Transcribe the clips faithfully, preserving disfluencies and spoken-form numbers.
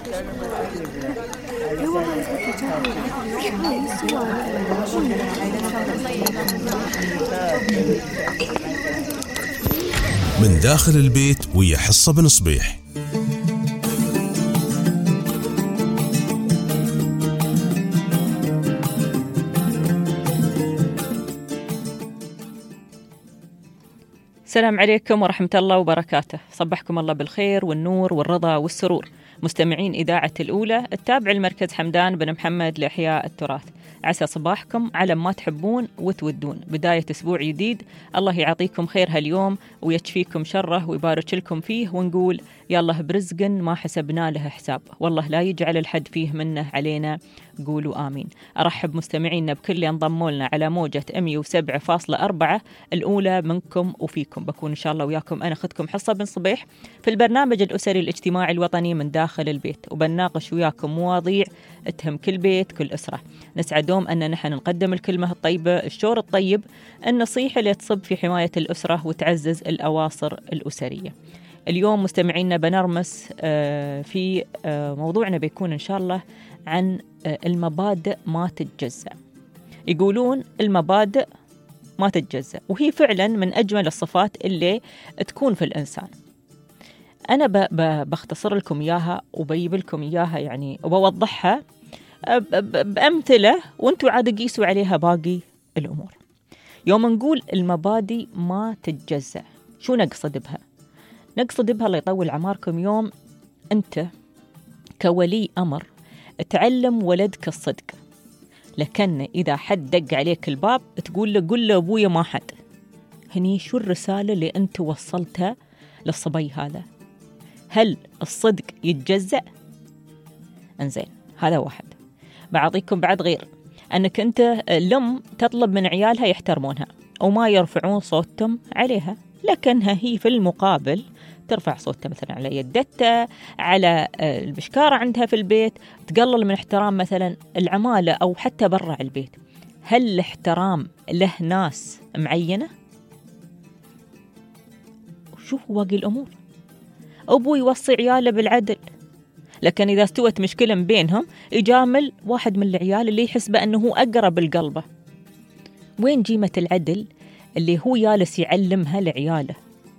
من داخل البيت ويا حصة بن صبيح. السلام عليكم ورحمة الله وبركاته. صبحكم الله بالخير والنور والرضا والسرور مستمعين إذاعة الأولى التابع المركز حمدان بن محمد لإحياء التراث. عسى صباحكم على ما تحبون وتودون. بداية أسبوع جديد، الله يعطيكم خير هاليوم ويكفيكم شره ويبارك لكم فيه، ونقول يالله برزق ما حسبنا له حساب، والله لا يجعل الحد فيه منه علينا، قولوا آمين. أرحب مستمعينا بكل اللي انضموا لنا على موجة مية وسبعة فاصلة أربعة الأولى منكم وفيكم. بكون إن شاء الله وياكم أنا أخذكم حصة بن صبيح في البرنامج الأسري الاجتماعي الوطني من داخل البيت، وبنناقش وياكم مواضيع تهم كل بيت كل أسرة. نسعد دوم أن نحن نقدم الكلمة الطيبة، الشور الطيب، النصيحة اللي تصب في حماية الأسرة وتعزز الأواصر الأسرية. اليوم مستمعينا بنرمس في موضوعنا بيكون إن شاء الله عن المبادئ ما تتجزأ. يقولون المبادئ ما تتجزأ، وهي فعلا من أجمل الصفات اللي تكون في الإنسان. أنا بختصر لكم إياها وبيب لكم إياها يعني وبوضحها بأمثلة، وانتوا عاد قيسوا عليها باقي الأمور. يوم نقول المبادئ ما تتجزأ، شو نقصد بها؟ نقصد بها الله يطول عماركم. يوم أنت كولي أمر تعلم ولدك الصدق، لكن إذا حد دق عليك الباب تقول له قل له أبويا ما حد. هني شو الرسالة اللي أنت وصلتها للصبي هذا؟ هل الصدق يتجزأ؟ انزين، هذا واحد. بعطيكم بعد غير أنك أنت الأم تطلب من عيالها يحترمونها وما يرفعون صوتهم عليها، لكنها هي في المقابل ترفع صوتها مثلا على يدتها، على البشكارة عندها في البيت، تقلل من احترام مثلا العمالة أو حتى برا البيت. هل الاحترام له ناس معينة؟ شوفوا باقي الأمور. أبو يوصي عياله بالعدل، لكن إذا استوت مشكلة بينهم يجامل واحد من العيال اللي يحس بأنه أقرب القلبه. وين جيمة العدل اللي هو يالس يعلمها لعياله؟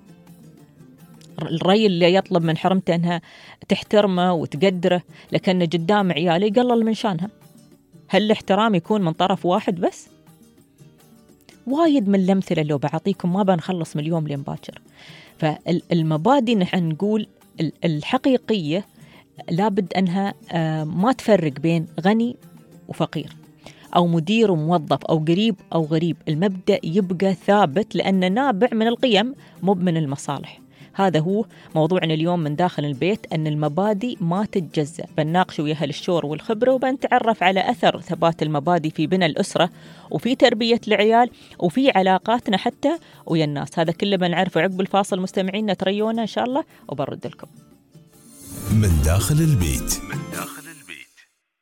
الرأي اللي يطلب من حرمته أنها تحترمه وتقدره، لكن قدام عياله يقلل من شانها. هل الاحترام يكون من طرف واحد بس؟ وايد من الأمثلة لو بعطيكم ما بنخلص من اليوم لين باكر. فالمبادئ نحن نقول الحقيقية لابد أنها ما تفرق بين غني وفقير، أو مدير وموظف، أو قريب أو غريب. المبدأ يبقى ثابت لأنه نابع من القيم مو من المصالح. هذا هو موضوعنا اليوم من داخل البيت، أن المبادئ ما تتجزأ. بنناقش وياها الشور والخبرة، وبنتعرف على أثر ثبات المبادئ في بناء الأسرة وفي تربية العيال وفي علاقاتنا حتى ويا الناس. هذا كله بنعرفه عقب الفاصل. مستمعينا تريونا إن شاء الله وبرد لكم. من داخل البيت. من داخل البيت.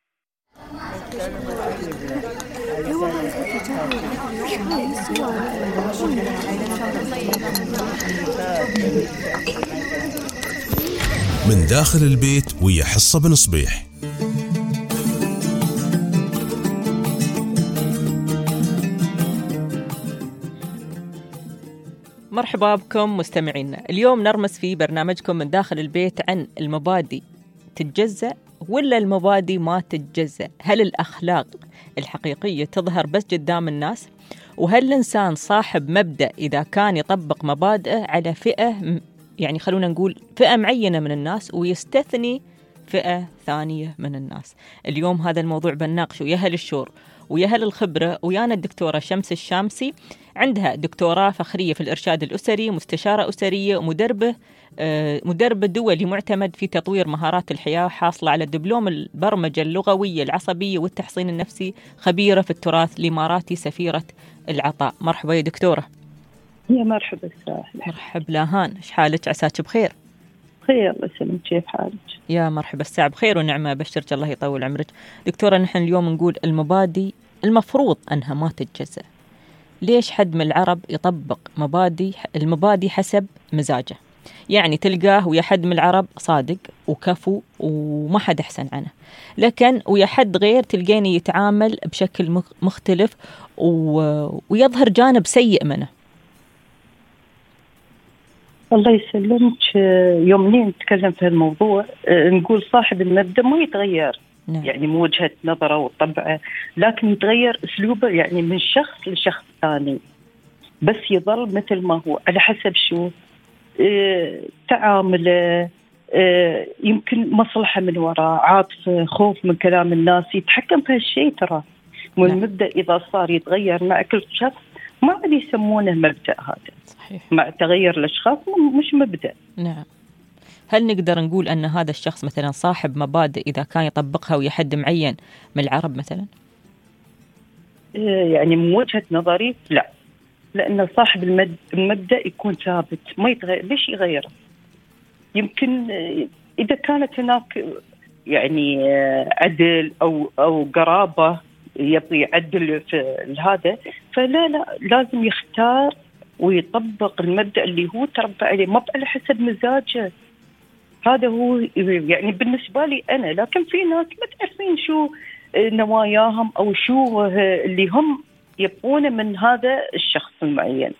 من داخل البيت ويا حصة بن صبيح. مرحبا بكم مستمعينا. اليوم نرمس في برنامجكم من داخل البيت عن المبادئ تتجزأ ولا المبادئ ما تتجزأ. هل الأخلاق الحقيقية تظهر بس قدام الناس؟ وهل الإنسان صاحب مبدأ إذا كان يطبق مبادئه على فئة، يعني خلونا نقول فئة معينة من الناس، ويستثني فئة ثانية من الناس؟ اليوم هذا الموضوع بنناقشه ويا أهل الشور ويا أهل الخبرة. ويانا الدكتورة شمس الشامسي، عندها دكتوراه فخرية في الإرشاد الأسري، مستشارة أسرية، ومدربة مدربة دولي معتمد في تطوير مهارات الحياة، حاصلة على دبلوم البرمجة اللغوية العصبية والتحصين النفسي، خبيرة في التراث الإماراتي، سفيرة العطاء. مرحبا يا دكتورة. يا مرحبا سهلا. مرحبا لاهان، ايش حالك؟ عساك بخير؟ بخير الله يسلمك، كيف حالك؟ يا مرحبا، الساعة بخير ونعمة، بشرك الله يطول عمرك. دكتورة، نحن اليوم نقول المبادئ المفروض أنها ما تتجزأ. ليش حد من العرب يطبق مبادئ المبادئ حسب مزاجه؟ يعني تلقاه ويا حد من العرب صادق وكفو وما حد أحسن عنه، لكن ويا حد غير تلقيني يتعامل بشكل مختلف ويظهر جانب سيء منه. الله يسلمك. يومين نتكلم في الموضوع نقول صاحب المبدأ ما يتغير. نعم. يعني مو وجهة نظره وطبعه، لكن يتغير أسلوبه يعني من شخص لشخص ثاني، بس يظل مثل ما هو على حسب شو اه تعامله، اه يمكن مصلحة من وراء، عاطفة، خوف من كلام الناس، يتحكم في هالشيء ترى. والمبدأ إذا صار يتغير مع كل شخص ما عاد يسمونه مبدأ هذا. صحيح. مع تغير الأشخاص مش مبدأ. نعم. هل نقدر نقول أن هذا الشخص مثلا صاحب مبادئ إذا كان يطبقها ويا حد معين من العرب مثلا؟ يعني من وجهة نظري لا، لأن صاحب المبدأ يكون ثابت ما يتغير. ليش يغيره؟ يمكن إذا كانت هناك يعني عدل أو أو قرابة يبغي يعدل في هذا، فلا لا لازم يختار ويطبق المبدأ اللي هو تربى عليه، ما على حسب مزاجه. هذا هو يعني بالنسبة لي أنا. لكن في ناس ما تعرفين شو نواياهم أو شو اللي هم يبقونه من هذا الشخص المعين.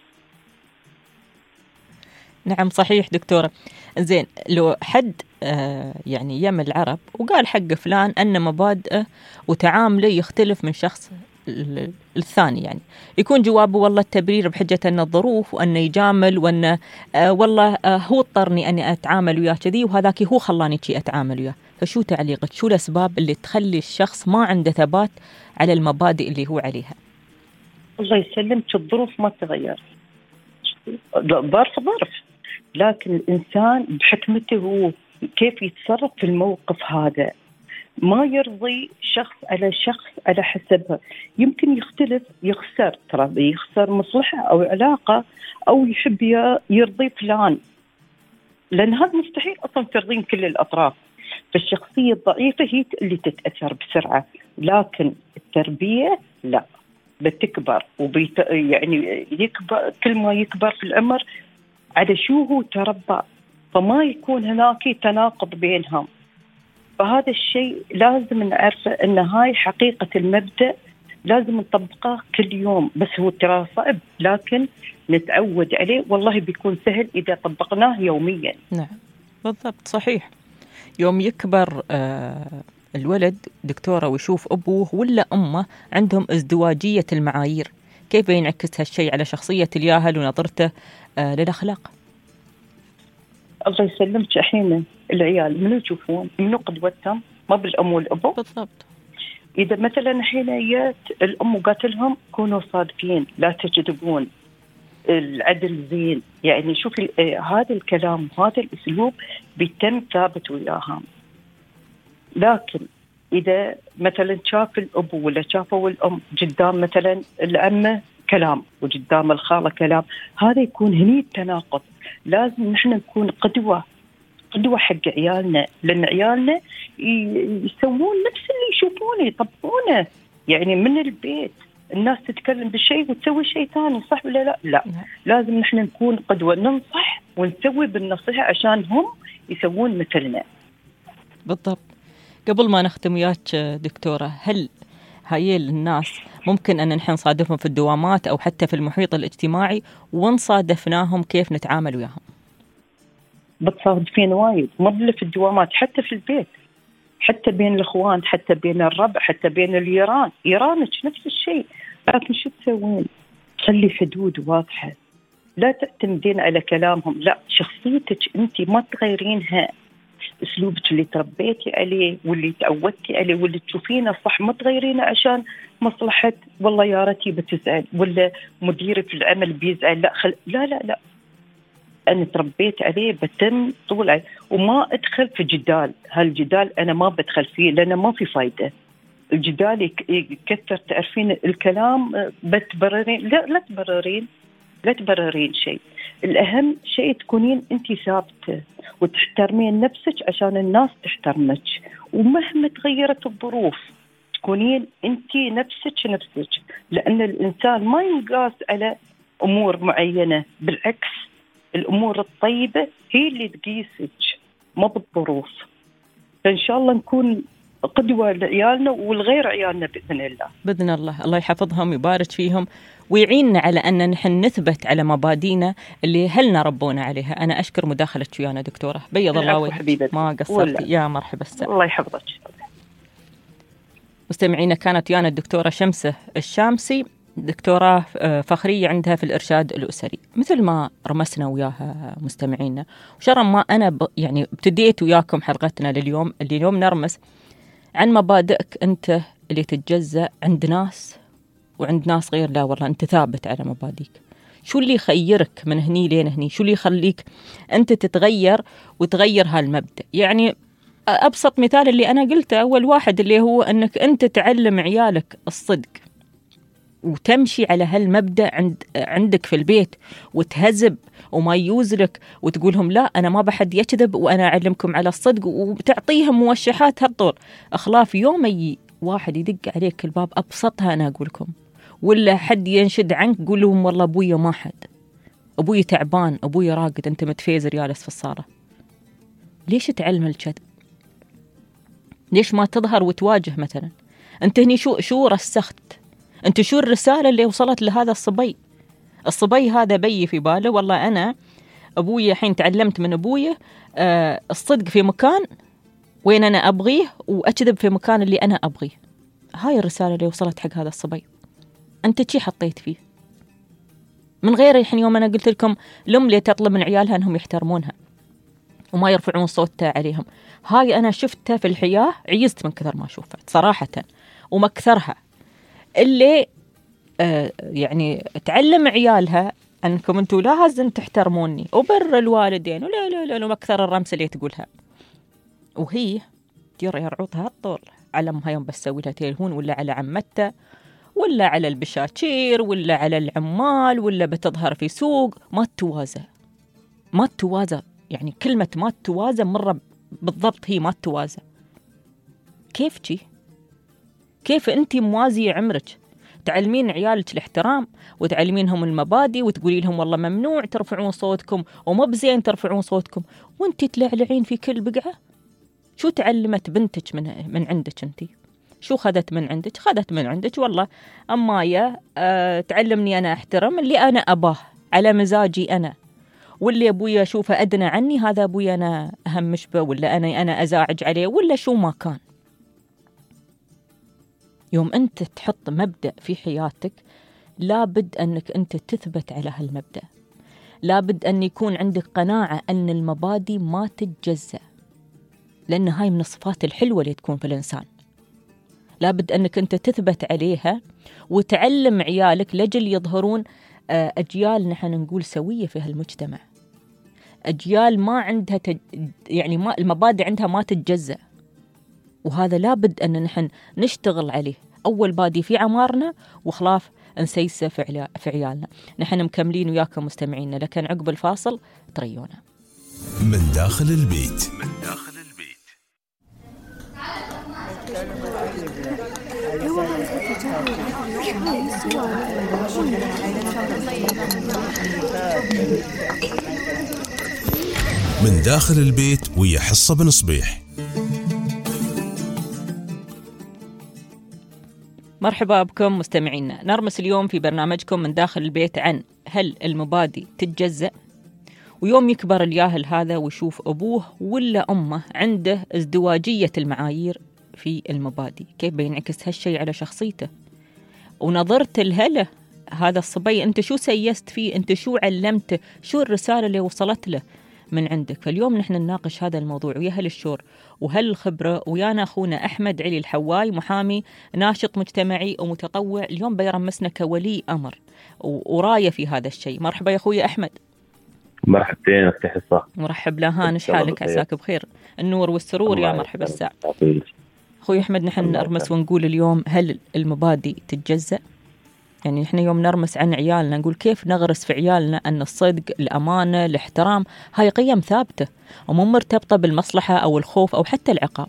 نعم صحيح دكتورة. زين، لو حد آه يعني يم العرب وقال حق فلان أن مبادئه وتعامله يختلف من شخص الثاني، يعني يكون جوابه والله التبرير بحجة أن الظروف وأن يجامل وأن آه والله آه هو اضطرني أني أتعامل وياه كذي وهذاك هو خلاني شي أتعامل وياه. فشو تعليقك؟ شو الأسباب اللي تخلي الشخص ما عنده ثبات على المبادئ اللي هو عليها؟ الله يسلمك. الظروف ما تغير، ظرف ظرف، لكن الإنسان بحكمته هو كيف يتصرف في الموقف هذا. ما يرضي شخص على شخص على حسبه. يمكن يختلف، يخسر ترى، يخسر مصلحة أو علاقة، أو يحب يرضي فلان، لأن هذا مستحيل أصلا ترضين كل الأطراف. فالشخصية الضعيفة هي اللي تتأثر بسرعة، لكن التربية لا، بتكبر وبيت يعني يكبر. كل ما يكبر في العمر على شو هو تربى، فما يكون هناك تناقض بينهم. فهذا الشيء لازم نعرفه، أن هاي حقيقة المبدأ لازم نطبقه كل يوم. بس هو ترى صعب، لكن نتعود عليه والله بيكون سهل إذا طبقناه يوميا. نعم بالضبط صحيح. يوم يكبر آه الولد دكتورة ويشوف أبوه ولا أمه عندهم ازدواجية المعايير، كيف ينعكس هالشيء على شخصية الياهل ونظرته آه للأخلاق؟ الله يسلمك. أحيانا العيال منو يشوفون؟ منو قدوتهم؟ ما بالأم والأبو؟ بالضبط. إذا مثلا حينيات الأم قالت لهم كونوا صادقين، لا تكذبون، العدل زين، يعني شوفي هذا الكلام وهذا الأسلوب بيتم ثابت وياهم. لكن إذا مثلا شاف الأبو ولا شافوا الأم قدام مثلا العمة كلام وقدام الخالة كلام، هذا يكون هني التناقض. لازم نحن نكون قدوة، قدوة حق عيالنا، لأن عيالنا يسوون نفس اللي يشوفونه يطبقونه. يعني من البيت الناس تتكلم بشيء وتسوي شيء ثاني، صح ولا لا؟ لا، لازم نحن نكون قدوة، ننصح ونسوي بالنصيحة عشان هم يسوون مثلنا. بالضبط. قبل ما نختم وياك دكتورة، هل هاي الناس ممكن أن نحن نصادفهم في الدوامات أو حتى في المحيط الاجتماعي، وإن صادفناهم كيف نتعامل وياهم؟ بتصادفين وايد، ما بلا في الدوامات، حتى في البيت، حتى بين الأخوان، حتى بين الربع، حتى بين اليران. يرانك نفس الشيء. لكن شو تسوين؟ خلي حدود واضحة، لا تعتمدين على كلامهم. لا، شخصيتك أنت ما تغيرينها، أسلوبك اللي تربيتي عليه واللي تعودتي عليه واللي تشوفينه صح ما تغيرينه عشان مصلحة والله يا رتي بتزعل ولا مديري في العمل بيزعل. لا خل... لا لا لا أنا تربيت عليه بتم طول عي. وما أدخل في جدال. هالجدال أنا ما بدخل فيه لأنه ما في فايدة. الجدال يكثر، تعرفين الكلام بتبررين. لا لا تبررين، لا تبررين شيء. الأهم شيء تكونين أنت ثابتة وتحترمين نفسك عشان الناس تحترمك، ومهما تغيرت الظروف تكونين أنت نفسك نفسك. لأن الإنسان ما ينقاس على أمور معينة، بالعكس الأمور الطيبة هي اللي تقيسك، ما بالظروف. فإن شاء الله نكون قدوة لعيالنا والغير عيالنا بإذن الله. بإذن الله، الله يحفظهم ويبارك فيهم ويعيننا على أن نحن نثبت على مبادينا اللي أهلنا ربونا عليها. أنا أشكر مداخلتك ويانا دكتورة، بيض الله وجهك، ما قصرتي. يا مرحبا السلام. الله يحفظك. مستمعينا، كانت ويانا الدكتورة شمسة الشامسي، دكتوراه فخرية عندها في الإرشاد الأسري. مثل ما رمسنا وياها مستمعينا، وشرا ما أنا ب... يعني ابتديت وياكم حلقتنا لليوم اللي اليوم نرمس عن مبادئك أنت اللي تتجزأ عند ناس وعند ناس غير. لا والله أنت ثابت على مبادئك. شو اللي يخيرك من هني لين هني؟ شو اللي يخليك أنت تتغير وتغير هالمبدأ؟ يعني أبسط مثال اللي أنا قلته أول واحد، اللي هو أنك أنت تعلم عيالك الصدق وتمشي على هالمبدأ عند عندك في البيت، وتهذب وما يوزلك وتقولهم لا أنا ما بحد يكذب وأنا أعلمكم على الصدق، وتعطيهم موشحات هالطول. أخلاف يوم يجي واحد يدق عليك الباب، أبسطها أنا أقولكم، ولا حد ينشد عنك، قول لهم والله أبويا ما حد، أبويا تعبان، أبويا راقد، أنت متفيزر جالس في الصالة. ليش تعلم الكذب؟ ليش ما تظهر وتواجه؟ مثلا أنت هني شو شو رسخت؟ أنت شو الرسالة اللي وصلت لهذا الصبي؟ الصبي هذا بي في باله والله أنا أبويا حين تعلمت من أبويا آه الصدق في مكان وين أنا أبغيه، وأكذب في مكان اللي أنا أبغيه. هاي الرسالة اللي وصلت حق هذا الصبي. أنت شي حطيت فيه؟ من غير الحين يوم أنا قلت لكم الأم اللي تطلب من عيالها أنهم يحترمونها وما يرفعون صوتها عليهم، هاي أنا شفتها في الحياة، عيزت من كثر ما شوفها صراحة. ومكثرها اللي آه يعني تعلم عيالها أنكم أنتوا لازم تحترموني وبر الوالدين ولا لا لا ومكثر الرمس اللي تقولها، وهي ترى يرعوتها الطول على أمها يوم بسوي لها تليفون، ولا على عمتها، ولا على البشاشير، ولا على العمال، ولا بتظهر في سوق. ما توازى ما توازى يعني كلمة ما توازى مرة بالضبط، هي ما توازى. كيف جي؟ كيف أنت موازية عمرك تعلمين عيالك الاحترام وتعلمينهم المبادئ وتقولي لهم والله ممنوع ترفعون صوتكم وما بزين ترفعون صوتكم، وانت تلعلعين في كل بقعة؟ شو تعلمت بنتك من من عندك انت؟ شو خذت من عندك؟ خذت من عندك والله أمايا أه تعلمني أنا أحترم اللي أنا أباه على مزاجي أنا، واللي أبويا أشوفه أدنى عني هذا أبويا أنا أهمش به، ولا أنا أنا أزاعج عليه، ولا شو ما كان. يوم أنت تحط مبدأ في حياتك لابد أنك أنت تثبت على هالمبدأ، لابد أن يكون عندك قناعة أن المبادئ ما تتجزأ، لأن هاي من الصفات الحلوة اللي تكون في الإنسان. لابد أنك أنت تثبت عليها وتعلم عيالك لجل يظهرون أجيال نحن نقول سوية في هالمجتمع، أجيال ما عندها تج... يعني ما المبادئ عندها ما تتجزأ. وهذا لابد أن نحن نشتغل عليه أول بادي في عمارنا وخلاف نسيسه في, عل... في عيالنا. نحن مكملين وياكم مستمعينا، لكن عقب الفاصل تريونا من داخل البيت. من داخل البيت من داخل البيت ويا حصة بن صبيح. مرحبا بكم مستمعينا، نرمس اليوم في برنامجكم من داخل البيت عن هل المبادئ تتجزأ؟ ويوم يكبر الياهل هذا ويشوف أبوه ولا أمه عنده ازدواجية المعايير في المبادئ، كيف بينعكس هالشيء على شخصيته؟ ونظرت الهله هذا الصبي أنت شو سيست فيه؟ أنت شو علمته؟ شو الرسالة اللي وصلت له من عندك؟ فاليوم نحن نناقش هذا الموضوع ويا هل الشور وهل الخبرة، ويانا أخونا أحمد علي الحواي، محامي ناشط مجتمعي ومتطوع، اليوم بيرمسنا كولي أمر وراية في هذا الشيء. مرحبا يا أخوي أحمد. مرحبتين أختي حصة. مرحب لهان، إيش حالك؟ عساك بخير، النور والسرور يا مرحبا الساعة. أخوي أحمد، نحن نرمس ونقول اليوم هل المبادئ تتجزأ؟ يعني إحنا يوم نرمس عن عيالنا نقول كيف نغرس في عيالنا أن الصدق، الأمانة، الاحترام هاي قيم ثابتة ومو مرتبطة بالمصلحة أو الخوف أو حتى العقاب.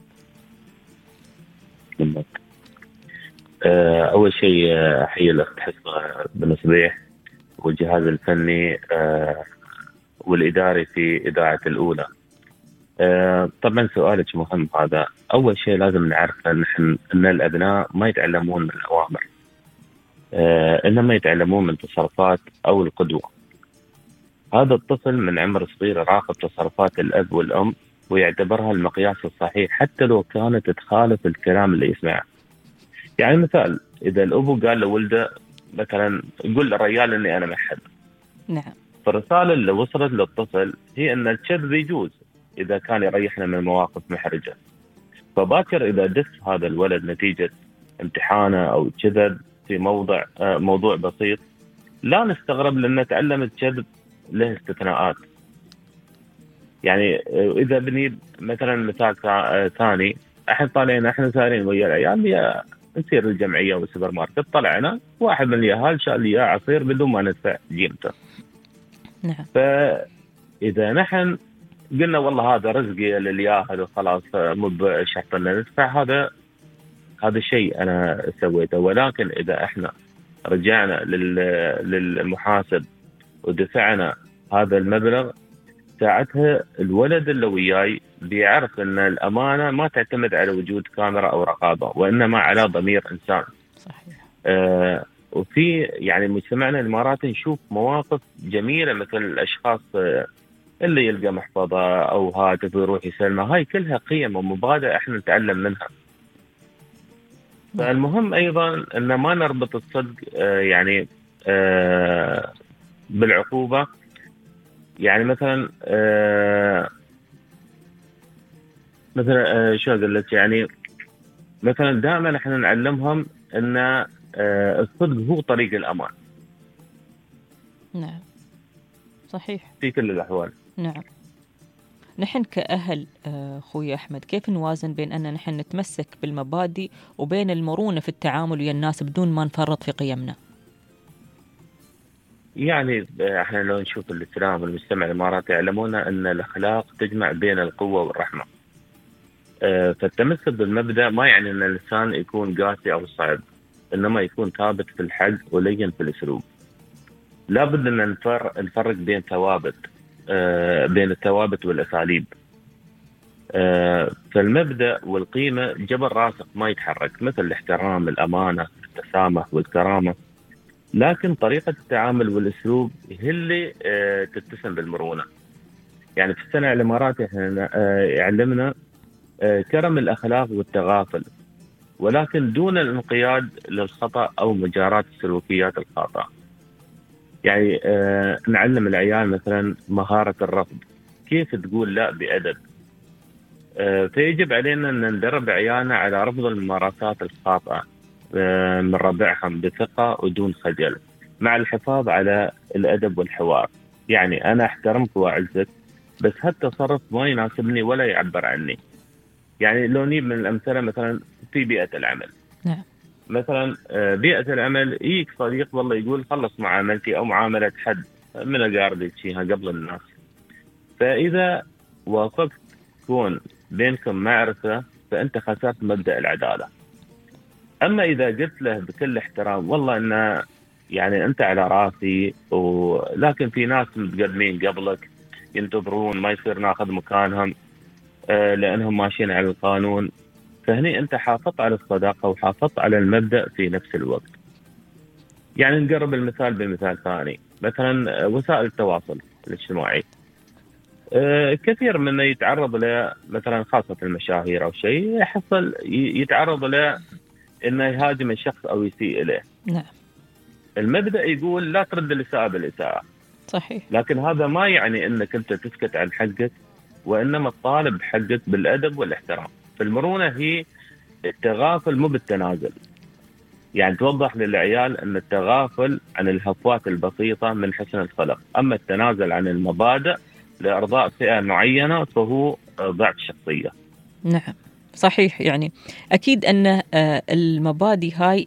أول شيء أحيي الأخت حصة بن صبيح والجهاز الفني والإداري في إذاعة الأولى. آه طبعا سؤالك مهم هذا. أول شيء لازم نعرف أن, أن الأبناء ما يتعلمون من الأوامر، آه إنما يتعلمون من تصرفات أو القدوة. هذا الطفل من عمر صغير يراقب تصرفات الأب والأم ويعتبرها المقياس الصحيح حتى لو كانت تخالف الكلام اللي يسمعه. يعني مثال، إذا الأبو قال لولده مثلا قل للرجال إني أنا محد، نعم، فالرسالة اللي وصلت للطفل هي أن الكذب يجوز إذا كان يريحنا من مواقف محرجة. فباكر إذا دس هذا الولد نتيجة امتحانه أو كذب في موضع آه موضوع بسيط، لا نستغرب لأنه تعلم الكذب له استثناءات. يعني إذا بني مثلا مثال ثاني، احنا طالعين احنا سارين ويا العيال يا نسير الجمعيه والسوبر ماركت، طلعنا واحد من اليهال شال لي عصير بدون ما ندفع قيمته. نعم. فاذا نحن قلنا والله هذا رزقي للياهل وخلاص مو بشرط ان ندفع، هذا هذا شيء انا سويته. ولكن اذا احنا رجعنا للمحاسب ودفعنا هذا المبلغ، ساعتها الولد اللي وياي بيعرف ان الامانه ما تعتمد على وجود كاميرا او رقابه، وانما على ضمير انسان. صحيح. آه وفي يعني مجتمعنا الاماراتي نشوف مواقف جميله، مثل الاشخاص آه اللي يلقى محفظه او هاتف ويروح يسلمه، هاي كلها قيم ومبادئ احنا نتعلم منها. فالمهم ايضا ان ما نربط الصدق آه يعني آه بالعقوبه. يعني مثلا آه مثلا آه شو اقول لك، يعني مثلا دائما احنا نعلمهم ان آه الصدق هو طريق الامان. نعم، صحيح، في كل الاحوال. نعم. نحن كأهل أخوي أحمد كيف نوازن بين أن نحن نتمسك بالمبادئ وبين المرونة في التعامل ويا الناس بدون ما نفرط في قيمنا؟ يعني احنا لو نشوف الاسلام والمجتمع الاماراتي يعلمونا ان الاخلاق تجمع بين القوه والرحمه. اه فالتمسك بالمبدا ما يعني ان الانسان يكون قاسي او صعب، انما يكون ثابت في الحق ولين في الاسلوب. لابد ان نفرق بين ثوابت اه بين الثوابت والاساليب. اه فالمبدا والقيمه جبل راسخ ما يتحرك، مثل الاحترام، الامانه، التسامح والكرامه. لكن طريقة التعامل والأسلوب هي اللي اه تتسم بالمرونة. يعني في السنة الإماراتي احنا اه يعلمنا اه كرم الأخلاق والتغافل، ولكن دون الانقياد للخطأ أو مجاراة السلوكيات الخاطئة. يعني اه نعلم العيال مثلا مهارة الرفض، كيف تقول لا بأدب. اه فيجب علينا أن ندرب عيالنا على رفض الممارسات الخاطئة من ربعهم بثقة ودون خجل، مع الحفاظ على الأدب والحوار. يعني أنا أحترمك وأعزك، بس هالتصرف ما يناسبني ولا يعبر عني. يعني لو نجيب من الأمثلة مثلا في بيئة العمل. نعم. مثلا بيئة العمل يجيك صديق والله يقول خلص معاملتي أو معاملة حد من أقاربك فيها قبل الناس. فإذا وافقت تكون بينكم معرفة فأنت خسرت مبدأ العدالة. أما إذا قلت له بكل احترام والله إن يعني أنت على راسي، ولكن في ناس متقدمين قبلك ينتظرون ما يصير ناخذ مكانهم آه لأنهم ماشيين على القانون، فهني أنت حافظت على الصداقة وحافظت على المبدأ في نفس الوقت. يعني نقرب المثال بمثال ثاني، مثلا وسائل التواصل الاجتماعي. آه كثير منا يتعرض له، مثلا خاصة المشاهير أو شيء يحصل يتعرض له إنه يهاجم الشخص أو يسيء إليه. نعم. المبدأ يقول لا ترد الإساءة بالإساءة. صحيح. لكن هذا ما يعني إنك أنت تسكت عن حقك، وإنما تطالب حقك بالأدب والاحترام. فالمرونة هي التغافل مو بالتنازل. يعني توضح للعيال أن التغافل عن الهفوات البسيطة من حسن الخلق، أما التنازل عن المبادئ لإرضاء فئة معينة فهو ضعف شخصية. نعم، صحيح. يعني أكيد أن المبادئ هاي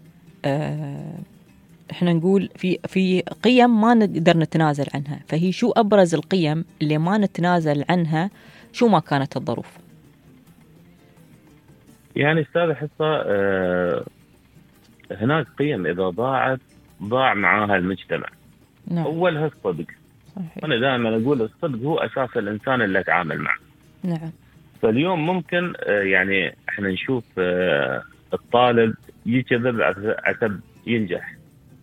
احنا نقول في في قيم ما نقدر نتنازل عنها، فهي شو أبرز القيم اللي ما نتنازل عنها شو ما كانت الظروف؟ يعني أستاذ حصة آه هناك قيم إذا ضاعت ضاع معاها المجتمع. نعم. أولها الصدق. صحيح. أنا دائما أقول الصدق هو أساس الإنسان اللي أتعامل معه. نعم. فاليوم ممكن يعني إحنا نشوف الطالب يكذب عشان ينجح،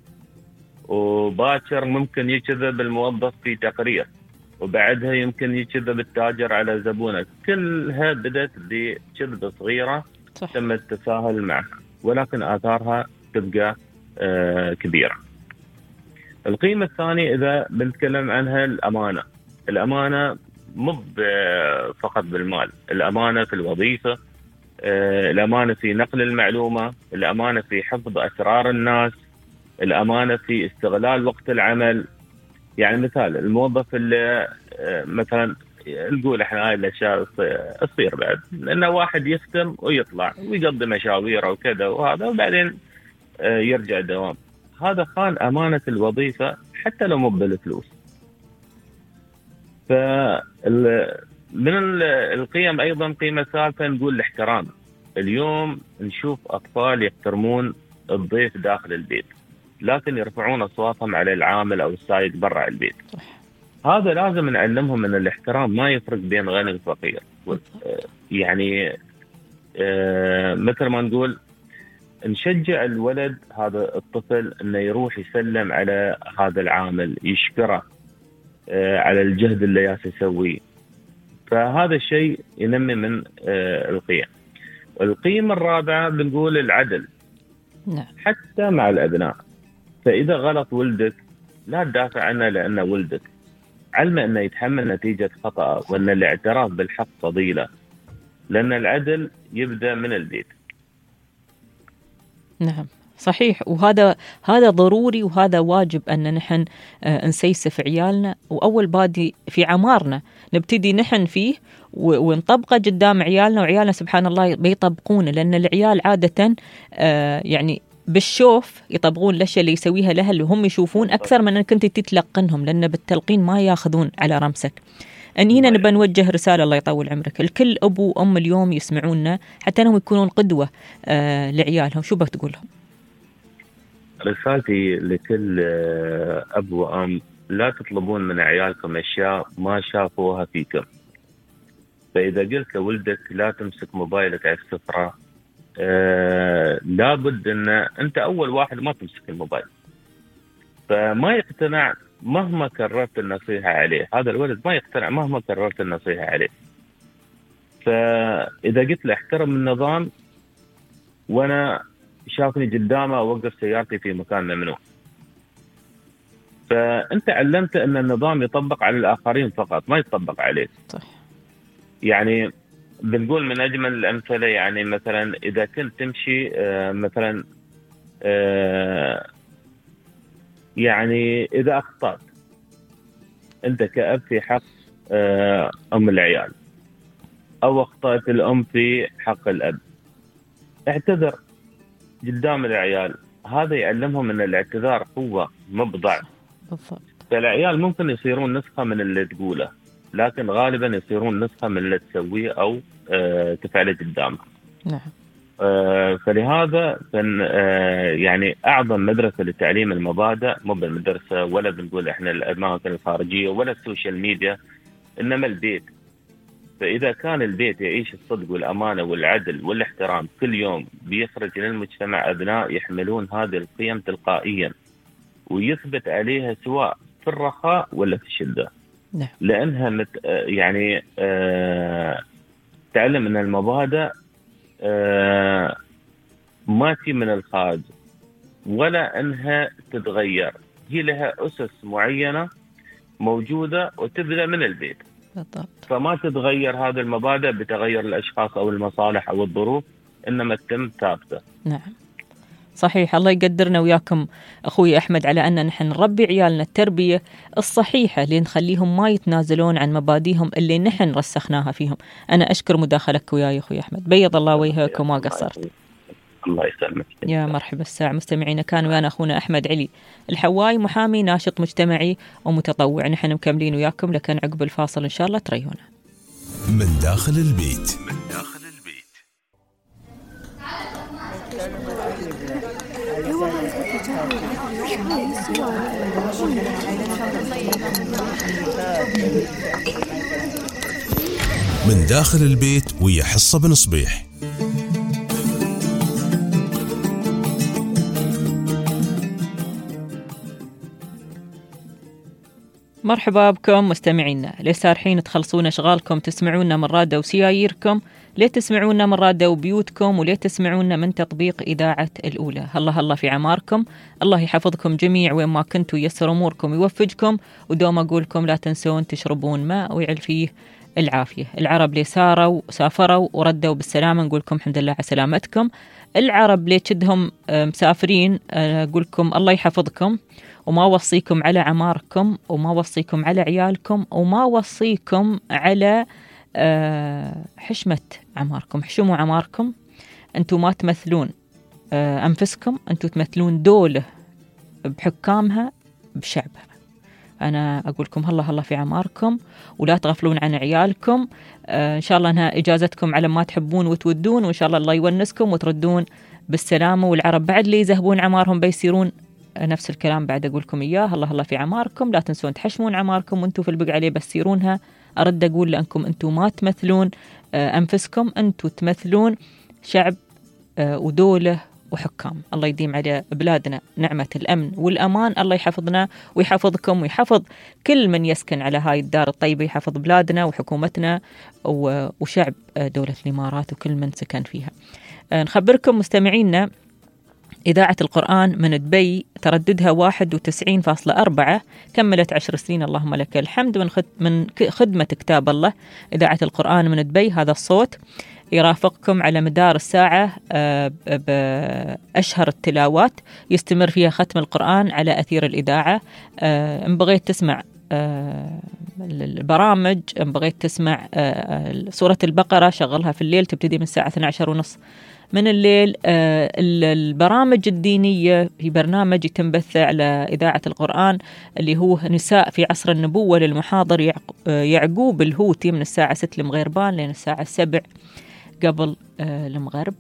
وباكر ممكن يكذب الموظف في تقرير، وبعدها يمكن يكذب التاجر على زبونه. كلها بدأت بكذبة صغيرة صح. تم التساهل معها، ولكن آثارها تبقى آه كبيرة. القيمة الثانية إذا بنتكلم عنها الأمانة. الأمانة مو فقط بالمال، الأمانة في الوظيفة، آه الأمانة في نقل المعلومة، الأمانة في حفظ أسرار الناس، الأمانة في استغلال وقت العمل. يعني مثال الموظف اللي مثلا نقول احنا هاي الاشياء تصير بعد انه واحد يختم ويطلع ويقضي مشاويره وكذا وهذا، وبعدين يرجع الدوام. هذا خان امانه الوظيفه حتى لو مو بالفلوس. ف من القيم ايضا قيمه ثالثه نقول الاحترام. اليوم نشوف اطفال يحترمون الضيف داخل البيت، لكن يرفعون أصواتهم على العامل أو السائق برا البيت. صح. هذا لازم نعلمهم من الاحترام، ما يفرق بين غني وفقير. يعني آه مثل ما نقول نشجع الولد هذا الطفل أنه يروح يسلم على هذا العامل، يشكره آه على الجهد اللي ياس يسويه. فهذا الشيء ينمي من آه القيم. القيمة الرابعة بنقول العدل. نعم. حتى مع الأبناء. فإذا غلط ولدك لا تدافع عنه لأنه ولدك، علمه أنه يتحمل نتيجة خطأه، وأن الاعتراف بالحق فضيلة، لأن العدل يبدأ من البيت. نعم صحيح. وهذا هذا ضروري، وهذا واجب أن نحن نسيسف عيالنا، وأول بادي في عمارنا نبتدي نحن فيه ونطبقه قدام عيالنا، وعيالنا سبحان الله بيطبقونه، لأن العيال عادة يعني بالشوف يطبقون الاشياء اللي يسويها لها اللي هم يشوفون اكثر من انك انت تتلقنهم، لان بالتلقين ما ياخذون على رمسك. ان هنا نبى نوجه رساله الله يطول عمرك الكل ابو وام اليوم يسمعونا، حتى انهم يكونون قدوه آه لعيالهم. شو بتقول لهم؟ رسالتي لكل اب وام: لا تطلبون من عيالكم اشياء ما شافوها فيكم. فاذا قلت لولدك لا تمسك موبايلك على السفره، آه لابد ان انت اول واحد ما تمسك الموبايل، فما يقتنع مهما كررت النصيحه عليه. هذا الولد ما يقتنع مهما كررت النصيحه عليه. فاذا قلت له احترم النظام، وانا شافني قدامه اوقف سيارتي في مكان ممنوع، فانت علمت ان النظام يطبق على الاخرين فقط، ما يطبق عليك. صح. يعني بنقول من أجمل الأمثلة، يعني مثلا إذا كنت تمشي آه مثلا آه يعني إذا أخطأت أنت كأب في حق آه أم العيال، أو أخطأت الأم في حق الأب، اعتذر قدام العيال. هذا يعلمهم أن الاعتذار قوة مو بضعف. فالعيال ممكن يصيرون نسخة من اللي تقوله، لكن غالبا يصيرون نسخة من اللي تسويه أو آه تفعله قدامك. نعم. آه فلهذا فن آه يعني أعظم مدرسة لتعليم المبادئ مو بالمدرسة، ولا بنقول إحنا الأماكن الخارجية، ولا السوشيال ميديا، إنما البيت. فإذا كان البيت يعيش الصدق والأمانة والعدل والاحترام كل يوم، بيخرج للمجتمع أبناء يحملون هذه القيم تلقائيا، ويثبت عليها سواء في الرخاء ولا في الشدة. نعم. لأنها مت يعني آه تعلم أن المبادئ آه ما تي من الخارج، ولا أنها تتغير، هي لها أسس معينة موجودة وتبدأ من البيت. بالضبط. فما تتغير هذه المبادئ بتغير الأشخاص أو المصالح أو الظروف، إنما تتم ثابتة. نعم صحيح. الله يقدرنا وياكم أخوي أحمد على أن نحن نربي عيالنا التربية الصحيحة اللي نخليهم ما يتنازلون عن مبادئهم اللي نحن رسخناها فيهم. أنا أشكر مداخلك وياي أخوي أحمد، بيض الله وجهك وما قصرت. الله يسلمك. يا مرحبا الساعة مستمعينا، كان ويانا أخونا أحمد علي الحواي، محامي ناشط مجتمعي ومتطوع. نحن مكملين وياكم، لكن عقب الفاصل إن شاء الله تريونا. من داخل البيت. من داخل البيت. من داخل البيت ويا حصة بن صبيح. مرحبا بكم مستمعينا. ليه سارحين تخلصون أشغالكم تسمعونا من رادة وسياييركم؟ ليه تسمعونا من رادة وبيوتكم؟ وليه تسمعونا من تطبيق إذاعة الأولى؟ الله الله في عماركم، الله يحفظكم جميع وين ما كنتوا، ييسر أموركم، يوفقكم. ودوم أقولكم لا تنسون تشربون ماء ويعل فيه العافية. العرب ليه ساروا سافروا وردوا بالسلامة، نقولكم الحمد لله على سلامتكم. العرب ليه تشدهم مسافرين، أقولكم الله يحفظكم، وما وصيكم على عماركم، وما وصيكم على عيالكم، وما وصيكم على حشمة عماركم. حشموا عماركم، أنتم ما تمثلون أنفسكم، أنتم تمثلون دولة بحكامها بشعبها. أنا أقولكم هلا هلا في عماركم، ولا تغفلون عن عيالكم. إن شاء الله أنها إجازتكم على ما تحبون وتودون، وإن شاء الله الله يونسكم وتردون بالسلامة. والعرب بعد اللي يذهبون عمارهم بيصيرون نفس الكلام بعد أقولكم إياه. الله الله في عماركم، لا تنسون تحشمون عماركم، وانتم في البقعة عليه بسيرونها. أرد أقول لأنكم أنتم ما تمثلون أنفسكم، أنتم تمثلون شعب ودولة وحكام. الله يديم على بلادنا نعمة الأمن والأمان. الله يحفظنا ويحفظكم ويحفظ كل من يسكن على هاي الدار الطيبة، يحفظ بلادنا وحكومتنا وشعب دولة الإمارات وكل من سكن فيها. نخبركم مستمعينا إذاعة القرآن من دبي ترددها واحد وتسعين فاصلة أربعة، كملت عشر سنين اللهم لك الحمد من من خدمة كتاب الله. إذاعة القرآن من دبي، هذا الصوت يرافقكم على مدار الساعة بأشهر التلاوات، يستمر فيها ختم القرآن على أثير الإذاعة. إن بغيت تسمع البرامج، إن بغيت تسمع سورة البقرة، شغلها في الليل، تبتدي من الساعة اثنتي عشرة ونص من الليل. البرامج الدينية في برنامج يتم بثه على إذاعة القرآن اللي هو نساء في عصر النبوة للمحاضر يعقوب الهوتي، من الساعة ستة المغربان لين الساعة سبع قبل المغرب.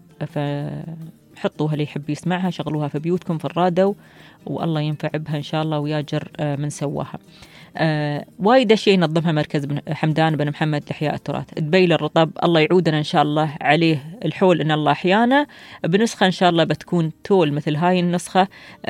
فحطوها اللي يحب يسمعها، شغلوها في بيوتكم في الراديو، والله ينفع بها إن شاء الله وياجر من سواها. آه وايد أشياء ينظمها مركز حمدان بن محمد لإحياء التراث. دبي الرطب، الله يعودنا إن شاء الله عليه الحول إن الله أحيانا بنسخة إن شاء الله بتكون تول مثل هاي النسخة.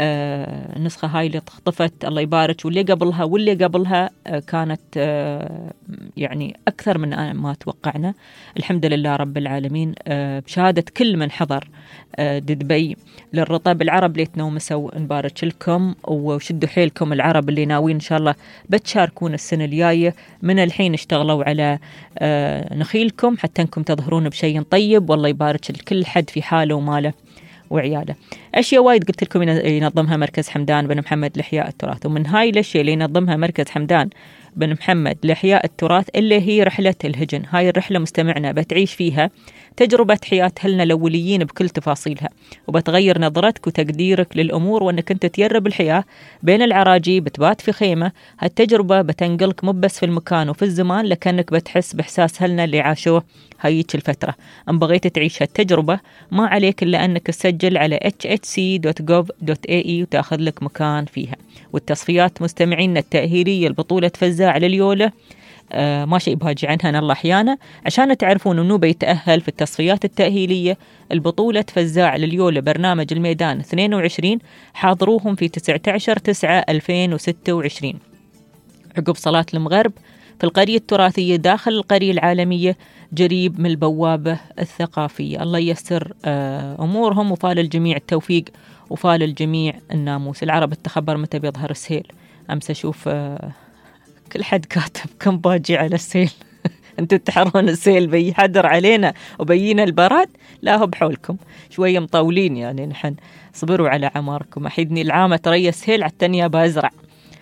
آه النسخة هاي اللي طفت الله يبارك، واللي قبلها واللي قبلها آه كانت آه يعني أكثر من ما توقعنا. الحمد لله رب العالمين. آه بشهادة كل من حضر آه دبي للرطب. العرب ليتنا مسوا، نبارك لكم وشدوا حيلكم. العرب اللي ناويين إن شاء الله بتشاركون السنة الجاية، من الحين اشتغلوا على آه نخيلكم حتى انكم تظهرون بشيء طيب، والله يبارك لكل حد في حاله وماله وعياله. أشياء وايد قلت لكم ينظمها مركز حمدان بن محمد لإحياء التراث، ومن هاي الأشياء اللي ينظمها مركز حمدان بن محمد لإحياء التراث اللي هي رحلة الهجن. هاي الرحلة مستمعنا بتعيش فيها تجربة حياة أهلنا الأوليين بكل تفاصيلها، وبتغير نظرتك وتقديرك للأمور، وأنك أنت تجرب الحياة بين العراجيب، بتبات في خيمة. هالتجربة بتنقلك مو بس في المكان وفي الزمان، لكنك بتحس بإحساس أهلنا اللي عاشوه هايك الفترة. أن بغيت تعيش هالتجربة ما عليك إلا أنك تسجل على اتش اتش سي دوت جوف دوت اي اي وتأخذ لك مكان فيها. والتصفيات مستمعين التأهيلية البطولة فزاع لليولة آه ما شيء بهاجي عنها الله أحيانا، عشان تعرفون أنه بيتأهل في التصفيات التأهيلية البطولة فزاع لليولة برنامج الميدان اثنين وعشرين. حاضروهم في تسعة عشر تسعة ألفين وستة وعشرين عقب صلاة المغرب في القرية التراثية داخل القرية العالمية جريب من البوابة الثقافية. الله ييسر آه أمورهم وفال الجميع التوفيق وفال الجميع الناموس. العرب التخبر متى بيظهر السيل. أمس أشوف آه كل حد كاتب كم باجي على السيل. أنتوا تحرون السيل بيحدر علينا وبينا البرد، لا هو بحولكم شوية مطولين يعني. نحن صبروا على عماركم. أحيدني العامة تريا سيل على التانية بازرع.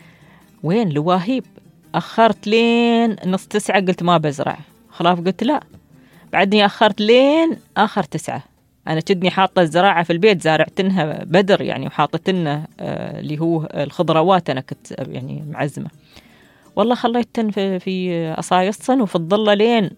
وين لواهيب؟ أخرت لين نص تسعة قلت ما بزرع، خلاف قلت لا، بعدني أخرت لين آخر تسعة. أنا كدني حاطة الزراعة في البيت، زارعتنها بدر يعني، وحاطتنا آه اللي هو الخضروات أنا كنت يعني معزمة. والله خليتن في, في أصايصن وفي الظلة لين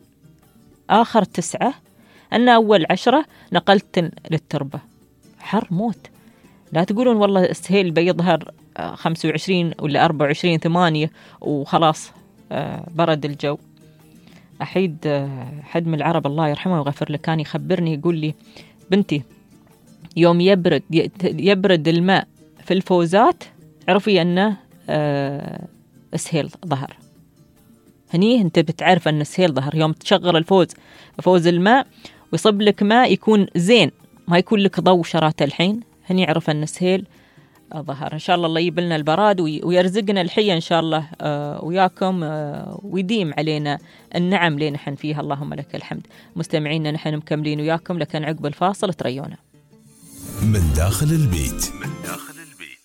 آخر تسعة. أنا أول عشرة نقلتن للتربة. حر موت. لا تقولون والله السهيل بيظهر خمسة وعشرين ولا أربعة وعشرين ثمانية وخلاص برد الجو. أحيد حد من العرب الله يرحمه ويغفر له كان يخبرني يقول لي بنتي يوم يبرد يبرد الماء في الفوزات عرفي أنه سهيل ظهر. هني أنت بتعرف أن سهيل ظهر يوم تشغل الفوز فوز الماء ويصب لك ماء يكون زين ما يكون لك ضوء شراته الحين، هني عرف أن سهيل ظهر. إن شاء الله الله يبلنا البراد ويرزقنا الحية إن شاء الله وياكم ويديم علينا النعم لين نحن فيها، اللهم لك الحمد. مستمعينا نحن مكملين وياكم لكن عقب الفاصل تريونا من داخل البيت. من داخل البيت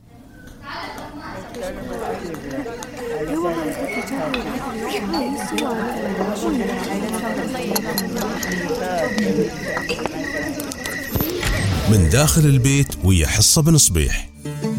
من داخل البيت ويا حصة بن صبيح.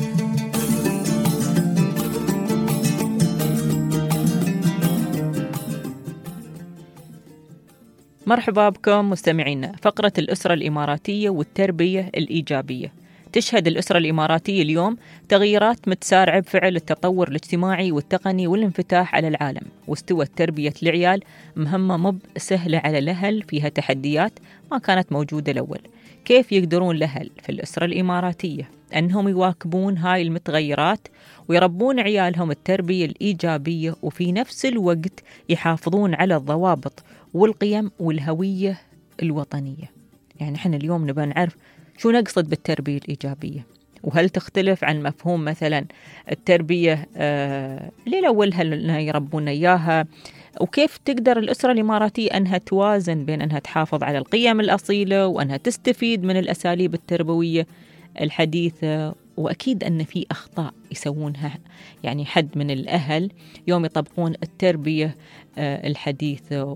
مرحبا بكم مستمعينا. فقرة الأسرة الإماراتية والتربية الإيجابية. تشهد الأسرة الإماراتية اليوم تغييرات متسارعة بفعل التطور الاجتماعي والتقني والانفتاح على العالم، واستوت تربية العيال مهمة مب سهلة على الأهل، فيها تحديات ما كانت موجودة الأول. كيف يقدرون الأهل في الأسرة الإماراتية أنهم يواكبون هاي المتغيرات ويربون عيالهم التربية الإيجابية وفي نفس الوقت يحافظون على الضوابط والقيم والهوية الوطنية؟ يعني احنا اليوم نبغى نعرف شو نقصد بالتربية الإيجابية، وهل تختلف عن مفهوم مثلا التربية آه اللي الأول هل يربون إياها، وكيف تقدر الأسرة الإماراتية أنها توازن بين أنها تحافظ على القيم الأصيلة وأنها تستفيد من الأساليب التربوية الحديثة. وأكيد أن في أخطاء يسوونها يعني حد من الأهل يوم يطبقون التربية الحديثة،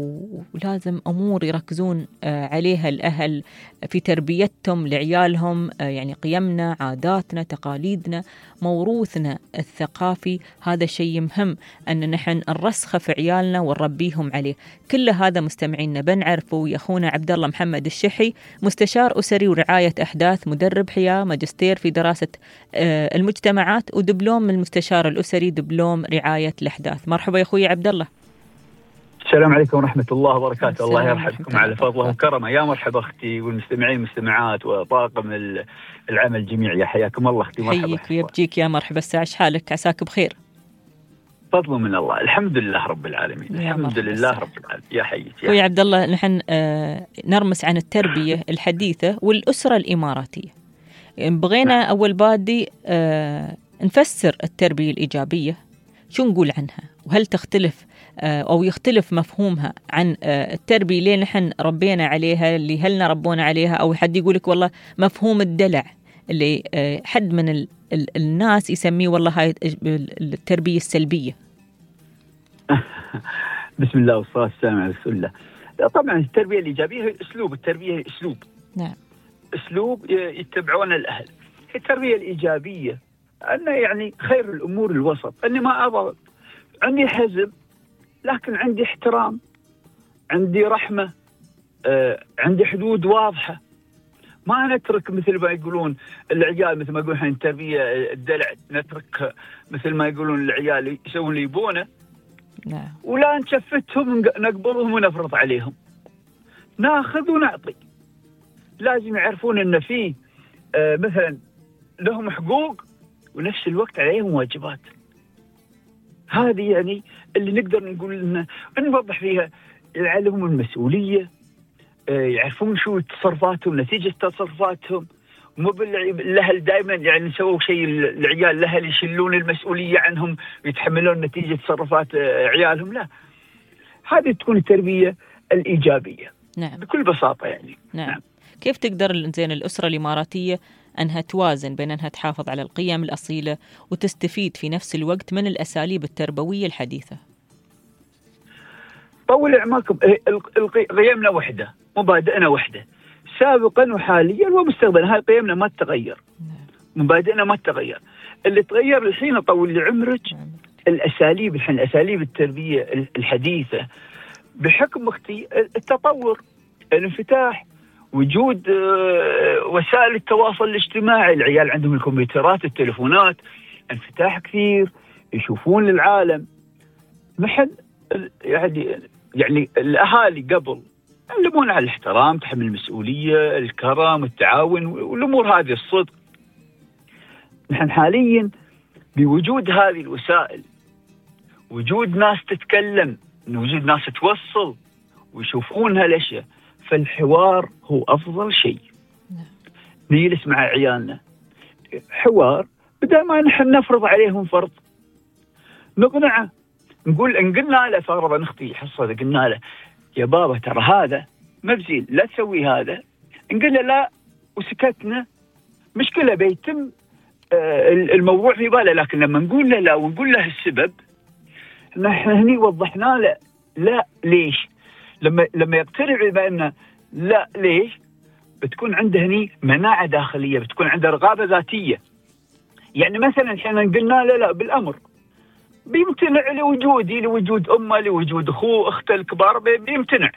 ولازم أمور يركزون عليها الأهل في تربيتهم لعيالهم، يعني قيمنا، عاداتنا، تقاليدنا، موروثنا الثقافي. هذا شيء مهم أن نحن نرسخه في عيالنا ونربيهم عليه. كل هذا مستمعينا بنعرفه ويا أخونا عبد الله محمد الشحي، مستشار أسري ورعاية أحداث، مدرب حياة، ماجستير في دراسة المجتمعات، ودبلوم من المستشار الأسري، دبلوم رعاية الأحداث. مرحبا يا أخوي عبد الله. السلام عليكم ورحمة الله وبركاته. الله يرحمكم على فضله وكرمه. يا مرحبا أختي والمستمعين والمستمعات وطاقم العمل الجميع، يا حياكم الله أختي. مرحبا. حيك ويبجيك يا مرحبا. الساعة حالك؟ عساك بخير؟ فضل من الله، الحمد لله رب العالمين. الحمد لله رب العالمين. يا حيك يا أخوي عبد الله. نحن آه نرمس عن التربية الحديثة والأسرة الإماراتية. بغينا نعم. أول بادي آه نفسر التربية الإيجابية، شو نقول عنها، وهل تختلف أو يختلف مفهومها عن التربية اللي نحن ربينا عليها، اللي هلنا ربونا عليها، أو حد يقولك والله مفهوم الدلع اللي حد من ال ال الناس يسميه والله هاي التربية السلبية. بسم الله والصلاة والسلام على رسول الله. طبعا التربية الإيجابية هي أسلوب، التربية هي أسلوب. نعم. أسلوب يتبعون الأهل. التربية الإيجابية أن يعني خير الأمور الوسط، أني ما أضغط، عندي حزم لكن عندي احترام، عندي رحمة، آه، عندي حدود واضحة، ما نترك مثل ما يقولون العيال، مثل ما يقولون الحين التربية الدلع، نترك مثل ما يقولون العيال يسوون اللي يبونه. نعم. ولا نشفتهم نقبضهم ونفرض عليهم، ناخذ ونعطي. لازم يعرفون ان في آه مثلا لهم حقوق ونفس الوقت عليهم واجبات. هذه يعني اللي نقدر نقول إن نوضح فيها، يعلمهم المسؤولية، يعرفون شو تصرفاتهم، نتيجة تصرفاتهم. مو بالأهل دائما يعني نسووا شيء العيال، الأهل يشيلون المسؤولية عنهم ويتحملون نتيجة تصرفات عيالهم. لا، هذه تكون التربية الإيجابية. نعم. بكل بساطة يعني. نعم. نعم. كيف تقدر زين الأسرة الإماراتية أنها توازن بين أنها تحافظ على القيم الأصيلة وتستفيد في نفس الوقت من الأساليب التربوية الحديثة؟ طول أعماركم، قيمنا وحدة، مبادئنا وحدة، سابقا وحاليا ومستقبلا. هاي قيمنا ما تتغير، مبادئنا ما تتغير. اللي تغير الحين طول لي عمرك الأساليب. الحين أساليب التربية الحديثة بحكم اختي التطور، الانفتاح، وجود وسائل التواصل الاجتماعي. العيال عندهم الكمبيوترات، التلفونات، انفتاح كثير، يشوفون للعالم. محل يعني يعني الأهالي قبل يعلمون على الاحترام، تحمل المسؤولية، الكرم، التعاون والأمور هذه، الصدق. نحن حاليا بوجود هذه الوسائل، وجود ناس تتكلم، وجود ناس توصل ويشوفون هالأشياء، فالحوار هو أفضل شيء. نجلس مع عيالنا حوار بدل ما نحن نفرض عليهم فرض. نقنعه، نقول إن قلنا له فرضا أختي حصة، قلنا له يا بابا ترى هذا مبزين لا تسوي هذا، نقول له لا وسكتنا، مشكلة بيتم آه الموضوع في باله. لكن لما نقول له لا ونقول له السبب، نحن هني وضحنا له لا ليش. لما لما يقتنع بأنه لا ليش، بتكون عنده هني مناعة داخلية، بتكون عنده رغبة ذاتية. يعني مثلا احنا قلنا له لا بالأمر، بيمتنع لوجودي، لوجود أمه، لوجود أخوه أخته الكبار، بيمتنع.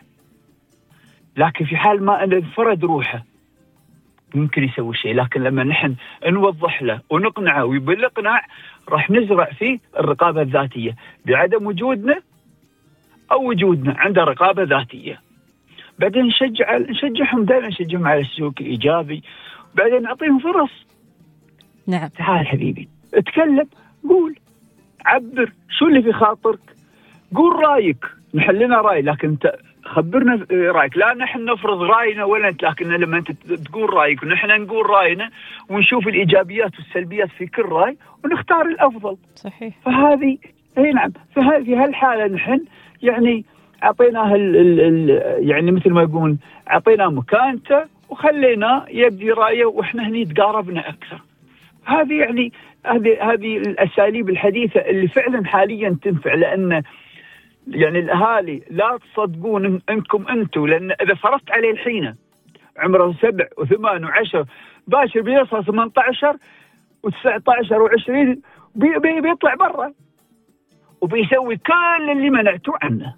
لكن في حال ما أن انفرد روحه ممكن يسوي شيء. لكن لما نحن نوضح له ونقنعه وبالإقناع، راح نزرع فيه الرقابة الذاتية. بعدم وجودنا أو وجودنا عنده رقابة ذاتية. بعدين نشجع نشجعهم دائما، نشجعهم على السلوك الإيجابي، بعدين نعطيهم فرص. نعم. تعال حبيبي اتكلم، قول، عبر شو اللي في خاطرك، قول رايك، نحلنا راي، لكن انت خبرنا رايك. لا نحن نفرض راينا ولا انت، لكن لما انت تقول رايك ونحن نقول راينا ونشوف الايجابيات والسلبيات في كل راي ونختار الافضل. صحيح. فهذه اي نعم، في هالحاله نحن يعني اعطيناه ال ال ال يعني مثل ما يقول اعطيناه مكانته وخلينا يبدي رايه، واحنا هني تقاربنا اكثر. هذه يعني هذه هذه الاساليب الحديثه اللي فعلا حاليا تنفع. لان يعني الاهالي لا تصدقون انكم انتم، لان اذا فرضت عليه الحين عمره سبع وثمان وعشر، باشر بيوصل ثمانية عشر وتسعة عشر وعشرين، بي بي بيطلع برا وبيسوي كل اللي منعتوا عنه،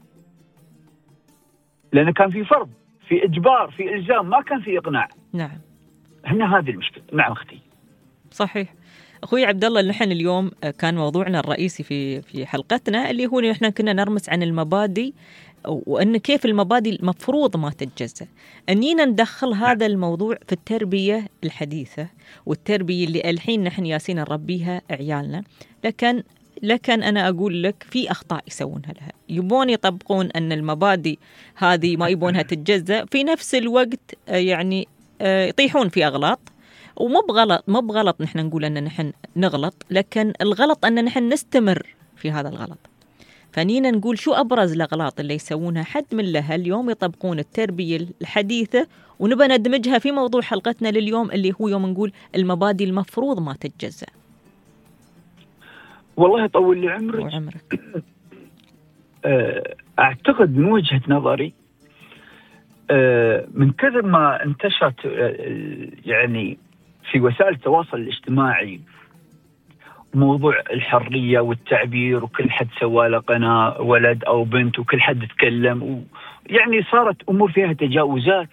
لأنه كان في فرض، في إجبار، في إلزام، ما كان في إقناع. نعم. هنا هذه المشكلة. نعم أختي. صحيح. أخوي عبد الله، نحن اليوم كان موضوعنا الرئيسي في في حلقتنا اللي هو نحن كنا نرمس عن المبادئ، وأن كيف المبادئ المفروض ما تتجزأ. أنينا ندخل هذا الموضوع في التربية الحديثة والتربية اللي الحين نحن ياسين نربيها عيالنا. لكن لكن أنا أقول لك في أخطاء يسوونها لها، يبون يطبقون أن المبادئ هذه ما يبونها تتجزأ، في نفس الوقت يعني يطيحون في أغلاط. ومو بغلط مو بغلط نحن نقول أن نحن نغلط، لكن الغلط أن نحن نستمر في هذا الغلط. فنينا نقول شو أبرز الأغلاط اللي يسوونها حد من لها اليوم يطبقون التربية الحديثة، ونبى ندمجها في موضوع حلقتنا لليوم اللي هو يوم نقول المبادئ المفروض ما تتجزأ. والله طول لي عمرك وعمرك. أعتقد من وجهة نظري من كثر ما انتشرت يعني في وسائل التواصل الاجتماعي موضوع الحرية والتعبير، وكل حد سوى له قناة ولد أو بنت وكل حد يتكلم، يعني صارت أمور فيها تجاوزات.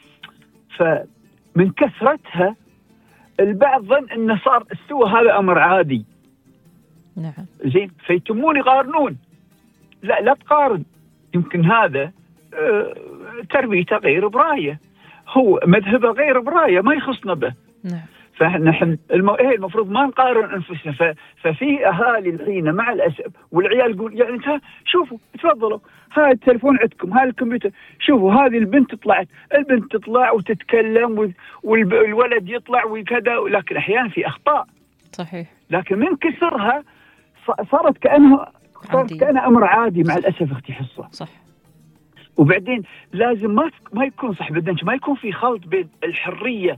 فمن كثرتها البعض ظن أنه صار استوى هذا أمر عادي. نعم. زين، فيتمون يقارنون. لا لا تقارن، يمكن هذا آه تربيته غير براية، هو مذهبه غير براية، ما يخصنا به. نعم. فنحن المو... إيه المفروض ما نقارن أنفسنا. ف... ففي أهالي الحين مع الأسف، والعيال يقول يعني انت شوفوا تفضلوا هذا التلفون عندكم، هذا الكمبيوتر، شوفوا هذه البنت طلعت، البنت تطلع وتتكلم و... والولد يطلع وكذا، لكن أحيانا في أخطاء. صحيح. لكن من كثرها صارت كأنها صارت كأنها أمر عادي مع الأسف أختي حصة. صح. وبعدين لازم ما ما يكون صح بدنش، ما يكون في خلط بين الحرية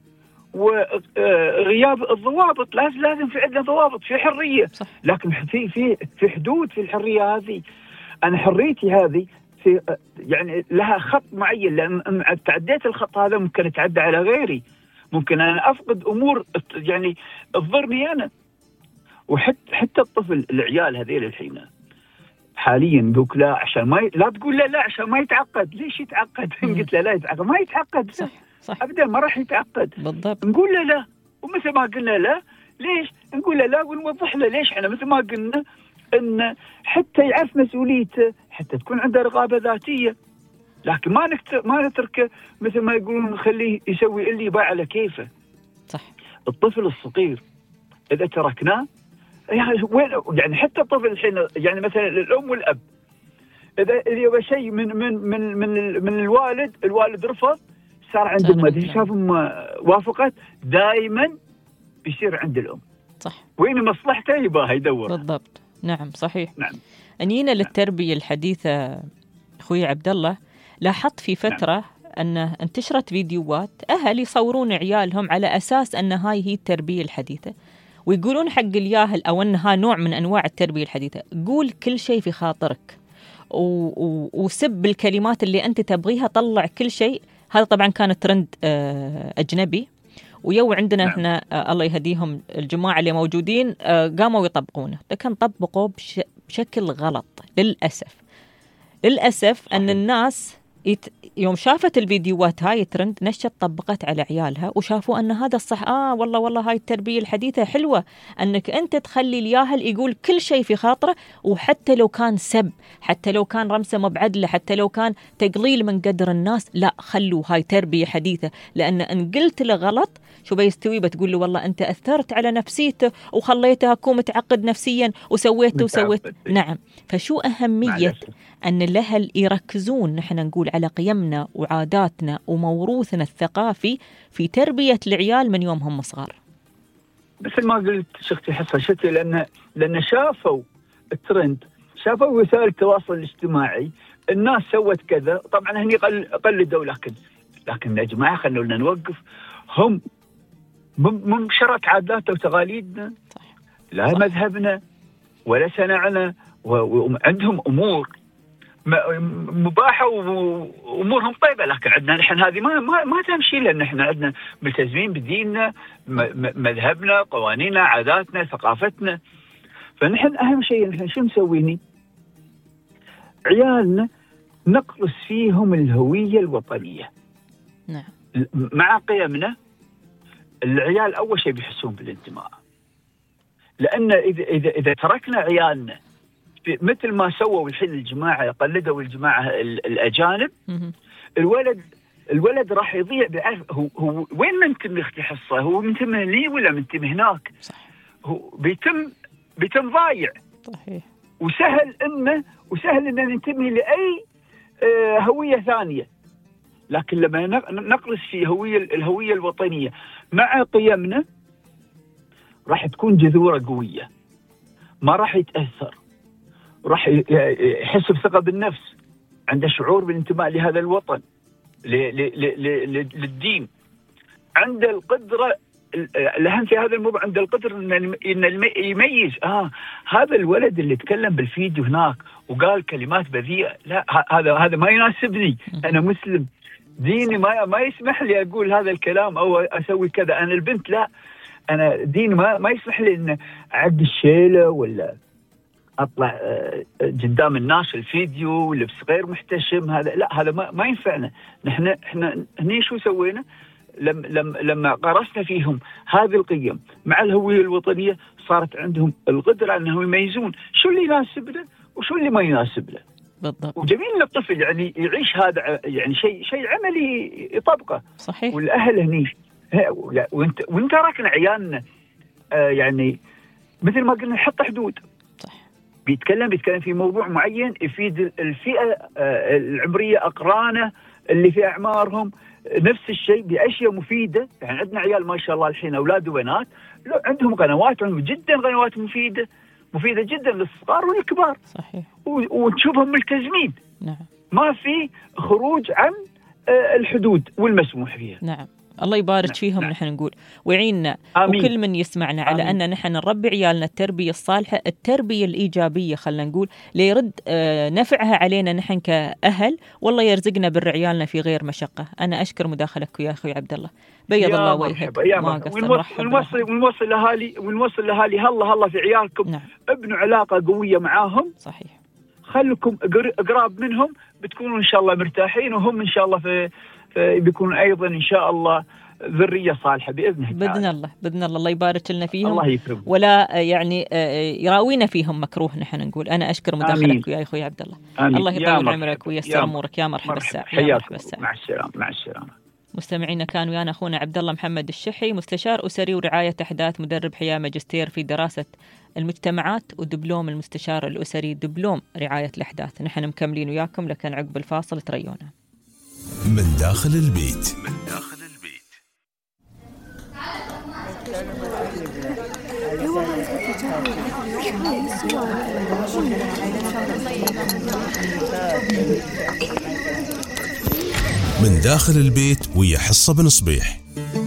وغياب الضوابط. لازم لازم في عندنا ضوابط، في حرية. صح. لكن في في في حدود في الحرية هذه. أنا حريتي هذه في يعني لها خط معين، لأن تعديت الخط هذا ممكن أتعدى على غيري، ممكن أنا أفقد أمور يعني تضرني أنا. وحتى حتى الطفل، العيال هذيل الحين حاليا دوك لا عشان ما ي... لا تقول لا لا عشان ما يتعقد. ليش يتعقد؟ قلت له لا يتعقد، ما يتعقد. صح. صح. أبدا ما راح يتعقد. بالضبط. نقول له لا، ومثل ما قلنا لا ليش نقول له لا ونوضح له ليش. احنا مثل ما قلنا أن حتى يعرف مسؤوليته، حتى تكون عنده رقابة ذاتية. لكن ما نكتر ما نتركه مثل ما يقولون نخليه يسوي اللي يباع على كيفه. صح. الطفل الصغير إذا تركناه يعني وين يعني حتى الطفل الحين يعني مثلا الأم والأب إذا إذا يبغى شيء من من من من من الوالد، الوالد رفض، صار عند أمه، إذا شاف أمه وافقت دائما بيصير عند الأم. صح. وين مصلحته يبغاها يدور. بالضبط. نعم صحيح. نعم. أنينا للتربية الحديثة أخوي عبد الله، لاحظت في فترة نعم. أن انتشرت فيديوهات أهل يصورون عيالهم على أساس أن هاي هي التربية الحديثة، ويقولون حق الياهل أو أنها نوع من أنواع التربية الحديثة، قول كل شيء في خاطرك وسب الكلمات اللي أنت تبغيها، طلع كل شيء. هذا طبعا كان ترند أجنبي، ويو عندنا نعم. احنا الله يهديهم الجماعة اللي موجودين قاموا يطبقونه، لكن طبقوا بش بشكل غلط للأسف. للأسف أن الناس يت... يوم شافت الفيديوهات هاي ترند نشت طبقت على عيالها وشافوا أن هذا الصح. آه والله والله هاي التربية الحديثة حلوة، أنك أنت تخلي الياهل يقول كل شيء في خاطره، وحتى لو كان سب، حتى لو كان رمسة مبعدلة، حتى لو كان تقليل من قدر الناس، لا خلوا هاي تربية حديثة. لأن إن قلت له غلط شو بيستوي؟ بتقول له والله أنت أثرت على نفسيته وخليته أكون متعقد نفسيا وسويت وسويت. نعم. فشو أهمية أن الأهل يركزون نحن نقول على قيمنا وعاداتنا وموروثنا الثقافي في تربية العيال من يومهم صغار. مثل ما قلت شختي حصة شتي، لأن لأن شافوا الترند، شافوا وسائل التواصل الاجتماعي، الناس سوت كذا، طبعا هني قلدوا، لكن لكن يا جماعة خلونا نوقف. هم منشرت عاداتنا وتقاليدنا، لا صح. مذهبنا ولا سنعنا، وعندهم أمور مباحة وأمورهم طيبة، لكن عندنا نحن هذه ما ما ما تمشي، لأن نحن عندنا ملتزمين بديننا، مذهبنا، قوانيننا، عاداتنا، ثقافتنا. فنحن أهم شيء نحن شو مسويني؟ عيالنا نقص فيهم الهوية الوطنية. نعم. مع قيمنا. العيال أول شيء بيحسون بالانتماء، لأن إذا إذا إذا تركنا عيالنا مثل ما سووا الحين الجماعة، قلدوا الجماعة الأجانب، الولد الولد راح يضيع بعرف هو هو وين منتمي اختي حصة، هو منتمي لي ولا منتمي هناك. صح. هو بيتم بيتم ضايع. صحيح. وسهل إنه وسهل إنه ننتمي لأي آه هوية ثانية، لكن لما نقرس في هوية الهوية الوطنية مع قيمنا راح تكون جذورة قوية، ما راح يتأثر، راح يحس بثقة بالنفس، عنده شعور بالانتماء لهذا الوطن، للدين، عنده القدرة. الأهم في هذا الموضوع عنده القدرة إن يميز آه هذا الولد اللي تكلم بالفيديو هناك وقال كلمات بذيئة، لا هذا هذا ما يناسبني، أنا مسلم، ديني ما ما يسمح لي أقول هذا الكلام أو أسوي كذا. أنا البنت لا، أنا ديني ما ما يسمح لي إن أعد الشيلة ولا أطلع قدام الناس الفيديو ولبس غير محتشم. هذا لا، هذا ما, ما ينفعنا. نحن إحنا هني شو سوينا؟ لم لم لما قرصنا فيهم هذه القيم مع الهوية الوطنية، صارت عندهم القدرة أنهم يميزون شو اللي يناسبنا وشو اللي ما يناسبنا. بالضبط. وجميل ان الطفل يعني يعيش هذا، يعني شيء شيء عملي يطبقه. صحيح. والاهل هني وانت وانت راكن عيالنا آه يعني مثل ما قلنا نحط حدود. صح. بيتكلم بيتكلم في موضوع معين يفيد الفئه آه العمريه، اقرانه اللي في اعمارهم، نفس الشيء باشياء مفيده. يعني عندنا عيال ما شاء الله الحين اولاد وبنات عندهم قنوات جدا قنوات مفيده مفيدة جدا للصغار والكبار. صحيح. ونشوفهم ملتزمين. نعم. ما في خروج عن الحدود والمسموح فيها. نعم. الله يبارك نعم. فيهم. نعم. نحن نقول ويعيننا آمين. وكل من يسمعنا على آمين. أن نحن نربي عيالنا التربية الصالحة، التربية الإيجابية خلنا نقول، ليرد نفعها علينا نحن كأهل، والله يرزقنا بر عيالنا في غير مشقة. أنا أشكر مداخلك يا أخوي عبد الله، بيض الله وجهك. ونوصل ونوصل لأهالي ونوصل لأهالي هلا هلا في عيالكم. نعم. ابنوا علاقة قوية معاهم. صحيح. خلكم قراب منهم، بتكونوا إن شاء الله مرتاحين، وهم إن شاء الله في, في بيكونوا أيضا إن شاء الله ذرية صالحة بإذن الله. بإذن الله بإذن الله الله يبارك لنا فيهم. الله يكرم. ولا يعني يراوينا فيهم مكروه نحن نقول. أنا أشكر مداخلتك ويا أخوي عبد الله. آمين. الله يطول عمرك وييسر أمورك. يا مرحبا الساعة. مع السلامة. مع السلامة. مستمعينا كان ويانا أخونا عبد الله محمد الشحي، مستشار أسري ورعاية أحداث، مدرب حياة، ماجستير في دراسة المجتمعات، ودبلوم المستشار الأسري، دبلوم رعاية الأحداث. نحن مكملين وياكم لكن عقب الفاصل تريونا. من داخل البيت. من داخل البيت. من داخل البيت ويا حصة بن صبيح.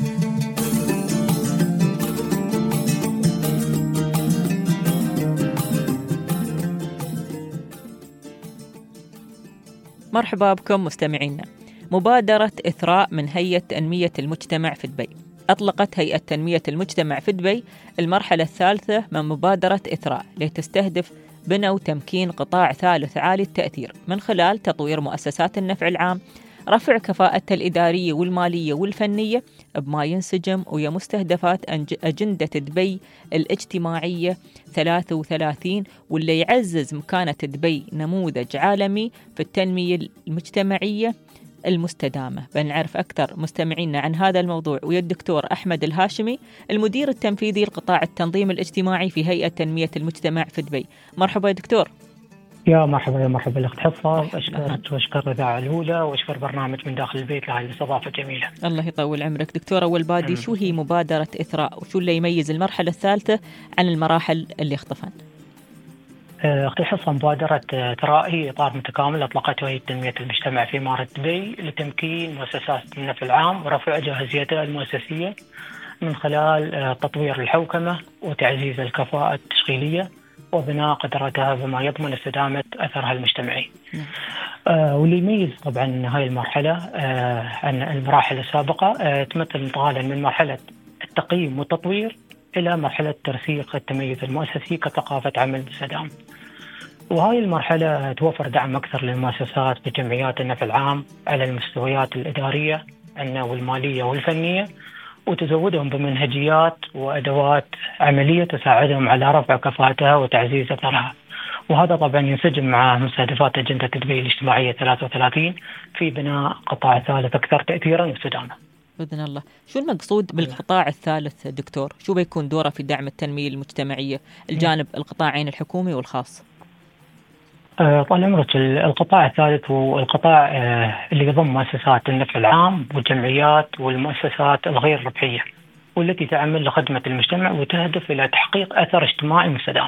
مرحبا بكم مستمعينا. مبادرة إثراء من هيئة تنمية المجتمع في دبي. أطلقت هيئة تنمية المجتمع في دبي المرحلة الثالثة من مبادرة إثراء لتستهدف بناء وتمكين قطاع ثالث عالي التأثير من خلال تطوير مؤسسات النفع العام، رفع كفاءتها الإدارية والمالية والفنية بما ينسجم ويا مستهدفات أجندة دبي الاجتماعية ثلاثة وثلاثين، واللي يعزز مكانة دبي نموذج عالمي في التنمية المجتمعية المستدامة. بنعرف أكثر مستمعينا عن هذا الموضوع ويا الدكتور أحمد الهاشمي، المدير التنفيذي لقطاع التنظيم الاجتماعي في هيئة تنمية المجتمع في دبي. مرحبا يا دكتور. يا مرحبا يا مرحبا الأخت حصة، أشكر وأشكر الإذاعة الأولى وأشكر برنامج من داخل البيت لهذه الاستضافة الجميلة. الله يطول عمرك. دكتور أول بادي، شو هي مبادرة إثراء وشو اللي يميز المرحلة الثالثة عن المراحل اللي اختفن؟ أختي حصة، مبادرة إثراء هي إطار متكامل أطلقته هيئة تنمية المجتمع في إمارة دبي لتمكين مؤسسات النفع العام ورفع جاهزيتها المؤسسية من خلال تطوير الحوكمة وتعزيز الكفاءة التشغيلية وبناء قدرتها بما يضمن استدامة أثرها المجتمعي. آه واللي يميز طبعا هاي المرحلة آه عن المراحل السابقة آه تمثل انتقالا من مرحلة التقييم والتطوير إلى مرحلة ترسيخ التميز المؤسسي كثقافة عمل مستدام. وهاي المرحلة توفر دعم أكثر للمؤسسات بجمعيات النفع العام على المستويات الإدارية والمالية والفنية، وتزودهم بمنهجيات وأدوات عملية تساعدهم على رفع كفاءتها وتعزيز أثرها. وهذا طبعا ينسجم مع مستهدفات أجندة دبي الاجتماعية ثلاثة وثلاثين في بناء قطاع ثالث أكثر تأثيرا واستدامة. بإذن الله. شو المقصود بالقطاع الثالث دكتور؟ شو بيكون دوره في دعم التنمية المجتمعية الجانب القطاعين الحكومي والخاص؟ طال عمرك، القطاع الثالث هو القطاع اللي يضم مؤسسات النفع العام والجمعيات والمؤسسات الغير ربحية، والتي تعمل لخدمة المجتمع وتهدف إلى تحقيق أثر اجتماعي مستدام.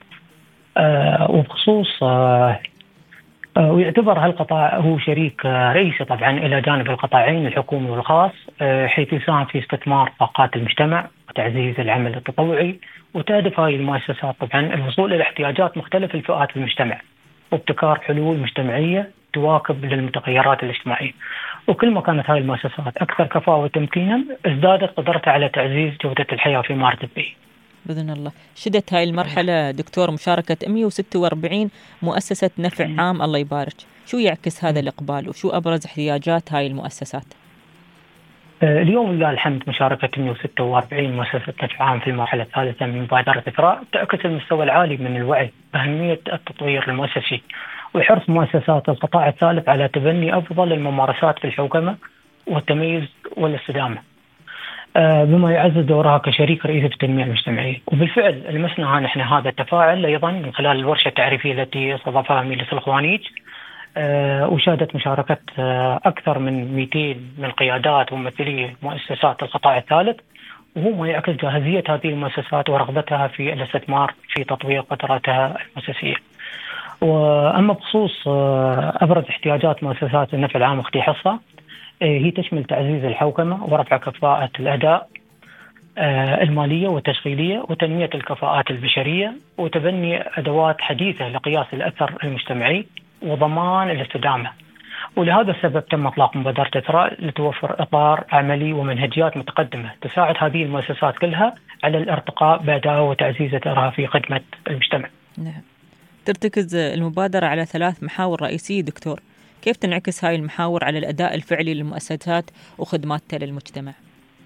وبخصوص ويعتبر هالقطاع هو شريك رئيسي طبعا إلى جانب القطاعين الحكومي والخاص، حيث يساهم في استثمار طاقات المجتمع وتعزيز العمل التطوعي. وتهدف هذه المؤسسات طبعا الوصول إلى احتياجات مختلف الفئات المجتمع وابتكار حلول مجتمعية تواكب للمتغيرات الاجتماعية. وكل ما كانت هذه المؤسسات أكثر كفاءة وتمكينا ازدادت قدرتها على تعزيز جودة الحياة في إمارة دبي. بإذن الله. شدت هاي المرحلة دكتور مشاركة مئة وستة وأربعين مؤسسة نفع عام، الله يبارك. شو يعكس هذا الإقبال وشو أبرز احتياجات هاي المؤسسات؟ اليوم لله الحمد مشاركة مئة وستة وأربعين مؤسسة نفع عام في المرحلة الثالثة من مبادرة إثراء تعكس المستوى العالي من الوعي بأهمية التطوير المؤسسي وحرص مؤسسات القطاع الثالث على تبني أفضل الممارسات في الحوكمة والتميز والاستدامة، بما يعزز دورها كشريك رئيسي في التنمية المجتمعية. وبالفعل لمسنا نحن هذا التفاعل أيضا من خلال الورشة التعريفية التي استضافها مجلس الخوانيج، وشهدت مشاركة أكثر من مئتين من قيادات وممثلي مؤسسات القطاع الثالث، وهو ما يعكس جاهزية هذه المؤسسات ورغبتها في الاستثمار في تطوير قدراتها المؤسسية. وأما بخصوص أبرز احتياجات مؤسسات النفع العام أختي حصة، هي تشمل تعزيز الحوكمة ورفع كفاءة الأداء المالية والتشغيلية وتنمية الكفاءات البشرية وتبني أدوات حديثة لقياس الأثر المجتمعي وضمان الاستدامة. ولهذا السبب تم إطلاق مبادرة إثراء لتوفر إطار عملي ومنهجيات متقدمة تساعد هذه المؤسسات كلها على الارتقاء بأدائها وتعزيز أثرها في خدمة المجتمع. نعم. ترتكز المبادرة على ثلاث محاور رئيسية دكتور، كيف تنعكس هاي المحاور على الأداء الفعلي للمؤسسات وخدماتها للمجتمع؟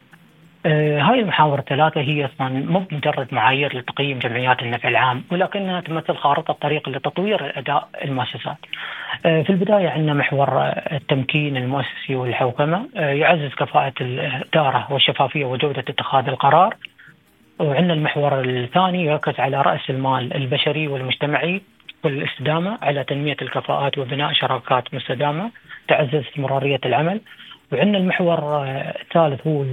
آه هاي المحاور الثلاثة هي أصلا مو مجرد معايير لتقييم جمعيات النفع العام، ولكنها تمثل خارطة طريق لتطوير أداء المؤسسات. آه في البداية عندنا محور التمكين المؤسسي والحوكمة، آه يعزز كفاءة الإدارة والشفافية وجودة اتخاذ القرار. وعندنا المحور الثاني يركز على رأس المال البشري والمجتمعي والاستدامة، على تنمية الكفاءات وبناء شراكات مستدامة تعزز استمرارية العمل. وعندنا المحور الثالث هو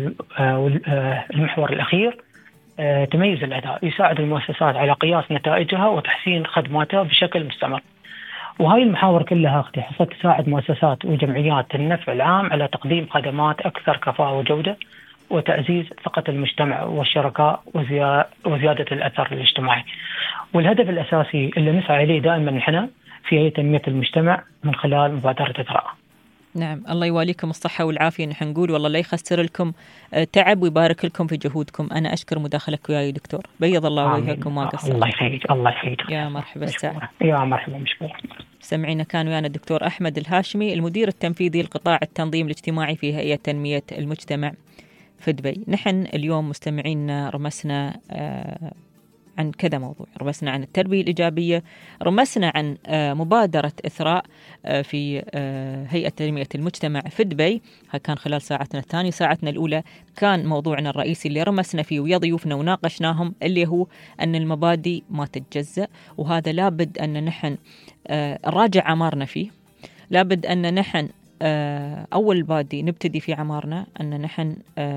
المحور الأخير، تميز الأداء، يساعد المؤسسات على قياس نتائجها وتحسين خدماتها بشكل مستمر. وهاي المحاور كلها اختي تساعد مؤسسات وجمعيات النفع العام على تقديم خدمات أكثر كفاءة وجودة، وتعزيز ثقة المجتمع والشركاء وزيادة الأثر الاجتماعي. والهدف الأساسي اللي نسعى إليه دائما نحن في تنمية المجتمع من خلال مبادرة إثراء. نعم، الله يواليكم الصحة والعافية. نحن نقول والله لا يخسر لكم تعب ويبارك لكم في جهودكم. أنا أشكر مداخلك وياي دكتور، بيض الله وجهكم ما قصر. الله يخليك، الله يخليك. يا مرحبا الساعة. يا مرحبا، مشكور. سمعينا كان ويانا الدكتور أحمد الهاشمي، المدير التنفيذي لقطاع التنظيم الاجتماعي في هيئة تنمية المجتمع في دبي. نحن اليوم مستمعين رمسنا آه عن كذا موضوع، رمسنا عن التربية الإيجابية، رمسنا عن آه مبادرة إثراء آه في آه هيئة تنمية المجتمع في دبي. هذا كان خلال ساعتنا الثانية. ساعتنا الأولى كان موضوعنا الرئيسي اللي رمسنا فيه ويا ضيوفنا وناقشناهم، اللي هو أن المبادئ ما تتجزأ، وهذا لابد أن نحن آه نراجع عمارنا فيه. لابد أن نحن أول بادي نبتدي في عمارنا أن نحن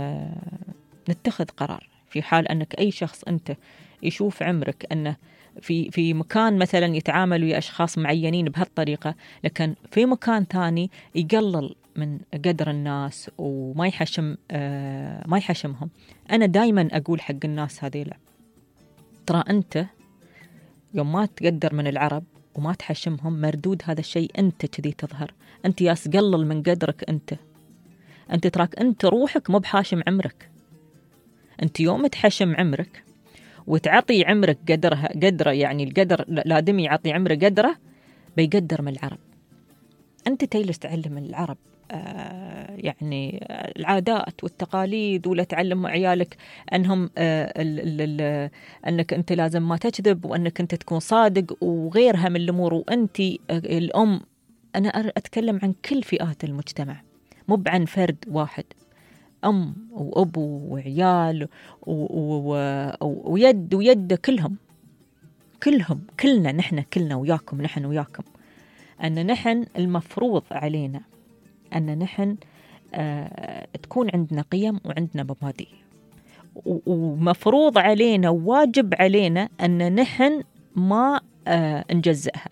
نتخذ قرار في حال أنك أي شخص أنت يشوف عمرك أنه في في مكان مثلا يتعامل ويا أشخاص معينين بهالطريقة، لكن في مكان ثاني يقلل من قدر الناس وما يحشم ما يحشمهم. أنا دايما أقول حق الناس هذيلا، ترى أنت يوم ما تقدر من العرب وما تحشمهم، مردود هذا الشيء أنت كذي تظهر. أنت ياس قلل من قدرك، أنت أنت تراك أنت روحك مو بحاشم عمرك. أنت يوم تحشم عمرك وتعطي عمرك قدرها قدره، يعني القدر الآدمي يعطي عمره قدره، بيقدر من العرب. أنت تجلس تعلم من العرب آه يعني العادات والتقاليد، ولا تعلم عيالك أنهم آه ال ال ال أنك أنت لازم ما تكذب، وأنك أنت تكون صادق، وغيرها من الأمور. وأنت آه الأم، أنا أتكلم عن كل فئات المجتمع، مو عن فرد واحد، أم وأبو وعيال ويد ويد، كلهم كلهم كلنا نحن كلنا وياكم، نحن وياكم، أن نحن المفروض علينا أن نحن آه تكون عندنا قيم وعندنا مبادئ، ومفروض علينا وواجب علينا أن نحن ما آه نجزئها.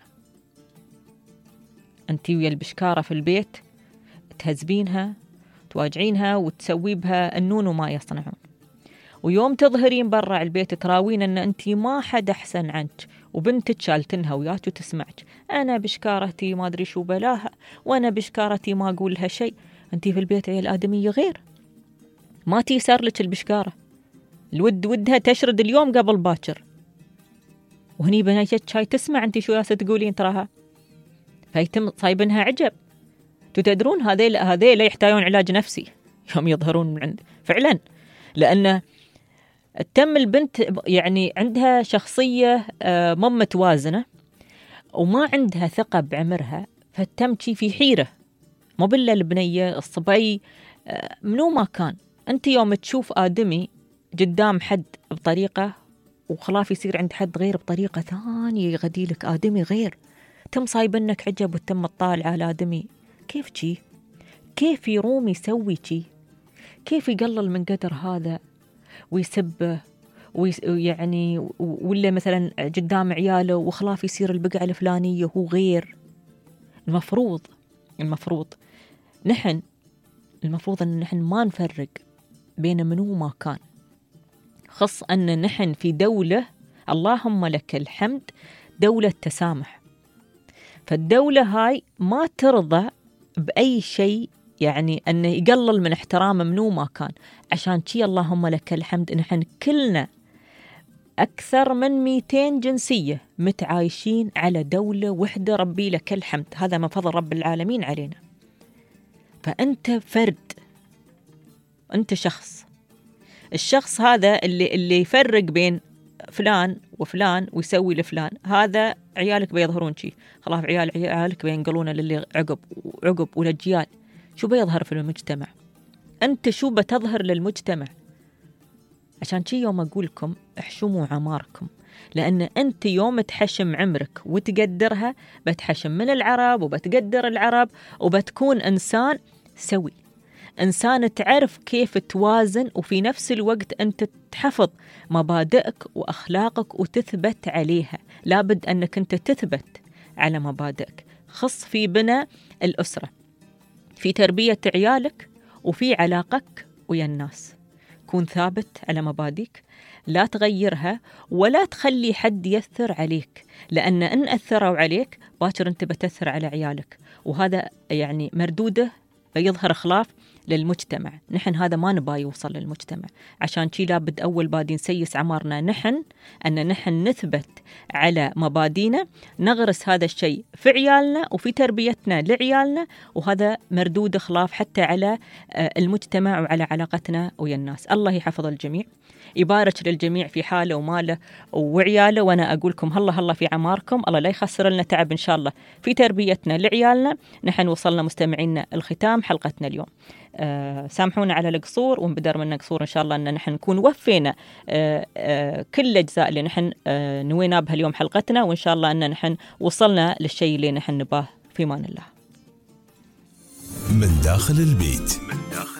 أنت ويا البشكارة في البيت تهزبينها، تواجعينها وتسوي بها النون وما يصنعون، ويوم تظهرين برا البيت تراوين أن أنت ما حد أحسن عنك، وبنتك شالتنها وياك وتسمعك، أنا بشكارتي ما أدري شو بلاها، وأنا بشكارتي ما أقول لها شيء. أنت في البيت هي الآدمية غير، ما تيسر لك البشكارة، الود ودها تشرد اليوم قبل باكر، وهني بناتك شاي تسمع أنت شو ياسة تقولين تراها، فيتم صايبنها عجب. تدرون هذيل هذيل يحتاجون علاج نفسي يوم يظهرون من عند فعلا، لأن تم البنت يعني عندها شخصية مو متوازنة وما عندها ثقة بعمرها، فتمشي في حيرة. مو بالله البنية الصبي منو ما كان، أنت يوم تشوف آدمي قدام حد بطريقة وخلاف يصير عند حد غير بطريقة ثانية، يغديلك آدمي غير، تم صايبنك عجب وتم الطالع على آدمي. كيف شي؟ كيف يروم يسوي شي؟ كيف يقلل من قدر هذا ويسبه ويعني ولا مثلا قدام عياله وخلاف يصير البقعة الفلانية هو غير؟ المفروض المفروض نحن المفروض أن نحن ما نفرق بين من وما كان، خص أن نحن في دولة اللهم لك الحمد دولة تسامح، فالدولة هاي ما ترضى بأي شيء يعني أنه يقلل من احترام منو ما كان. عشان شي اللهم لك الحمد نحن كلنا أكثر من مئتين جنسية متعايشين على دولة وحدة، ربي لك الحمد، هذا من فضل رب العالمين علينا. فأنت فرد، أنت شخص الشخص هذا اللي اللي يفرق بين فلان وفلان ويسوي لفلان، هذا عيالك بيظهرون شي، خلاص عيال عيالك بينقلونه للي عقب وعقب ولجيال. شو بيظهر في المجتمع؟ أنت شو بتظهر للمجتمع؟ عشان شي يوم أقولكم احشموا عماركم، لأن أنت يوم تحشم عمرك وتقدرها بتحشم من العرب وبتقدر العرب، وبتكون إنسان سوي، إنسان تعرف كيف توازن، وفي نفس الوقت أنت تحفظ مبادئك وأخلاقك وتثبت عليها. لابد أنك أنت تثبت على مبادئك، خص في بناء الأسرة، في تربية عيالك، وفي علاقك ويا الناس. كون ثابت على مبادئك، لا تغيرها ولا تخلي حد يأثر عليك، لأن إن أثروا عليك باكر أنت بتأثر على عيالك، وهذا يعني مردوده بيظهر خلاف للمجتمع. نحن هذا ما نبغى يوصل للمجتمع، عشان شي لابد أول بادي نسيس عمرنا نحن أن نحن نثبت على مبادينا، نغرس هذا الشيء في عيالنا وفي تربيتنا لعيالنا، وهذا مردود خلاف حتى على المجتمع وعلى علاقتنا ويا الناس. الله يحفظ الجميع، يبارك للجميع في حاله وماله وعياله، وأنا أقولكم هلا هلا في عماركم، الله لا يخسر لنا تعب إن شاء الله في تربيتنا لعيالنا. نحن وصلنا مستمعينا الختام حلقتنا اليوم. أه سامحونا على القصور، وانبدر من قصور إن شاء الله أن نحن نكون وفينا أه أه كل الأجزاء اللي نحن أه نوينا بها اليوم حلقتنا، وإن شاء الله أن نحن وصلنا للشيء اللي نحن نباه. في مان الله. من داخل البيت. من داخل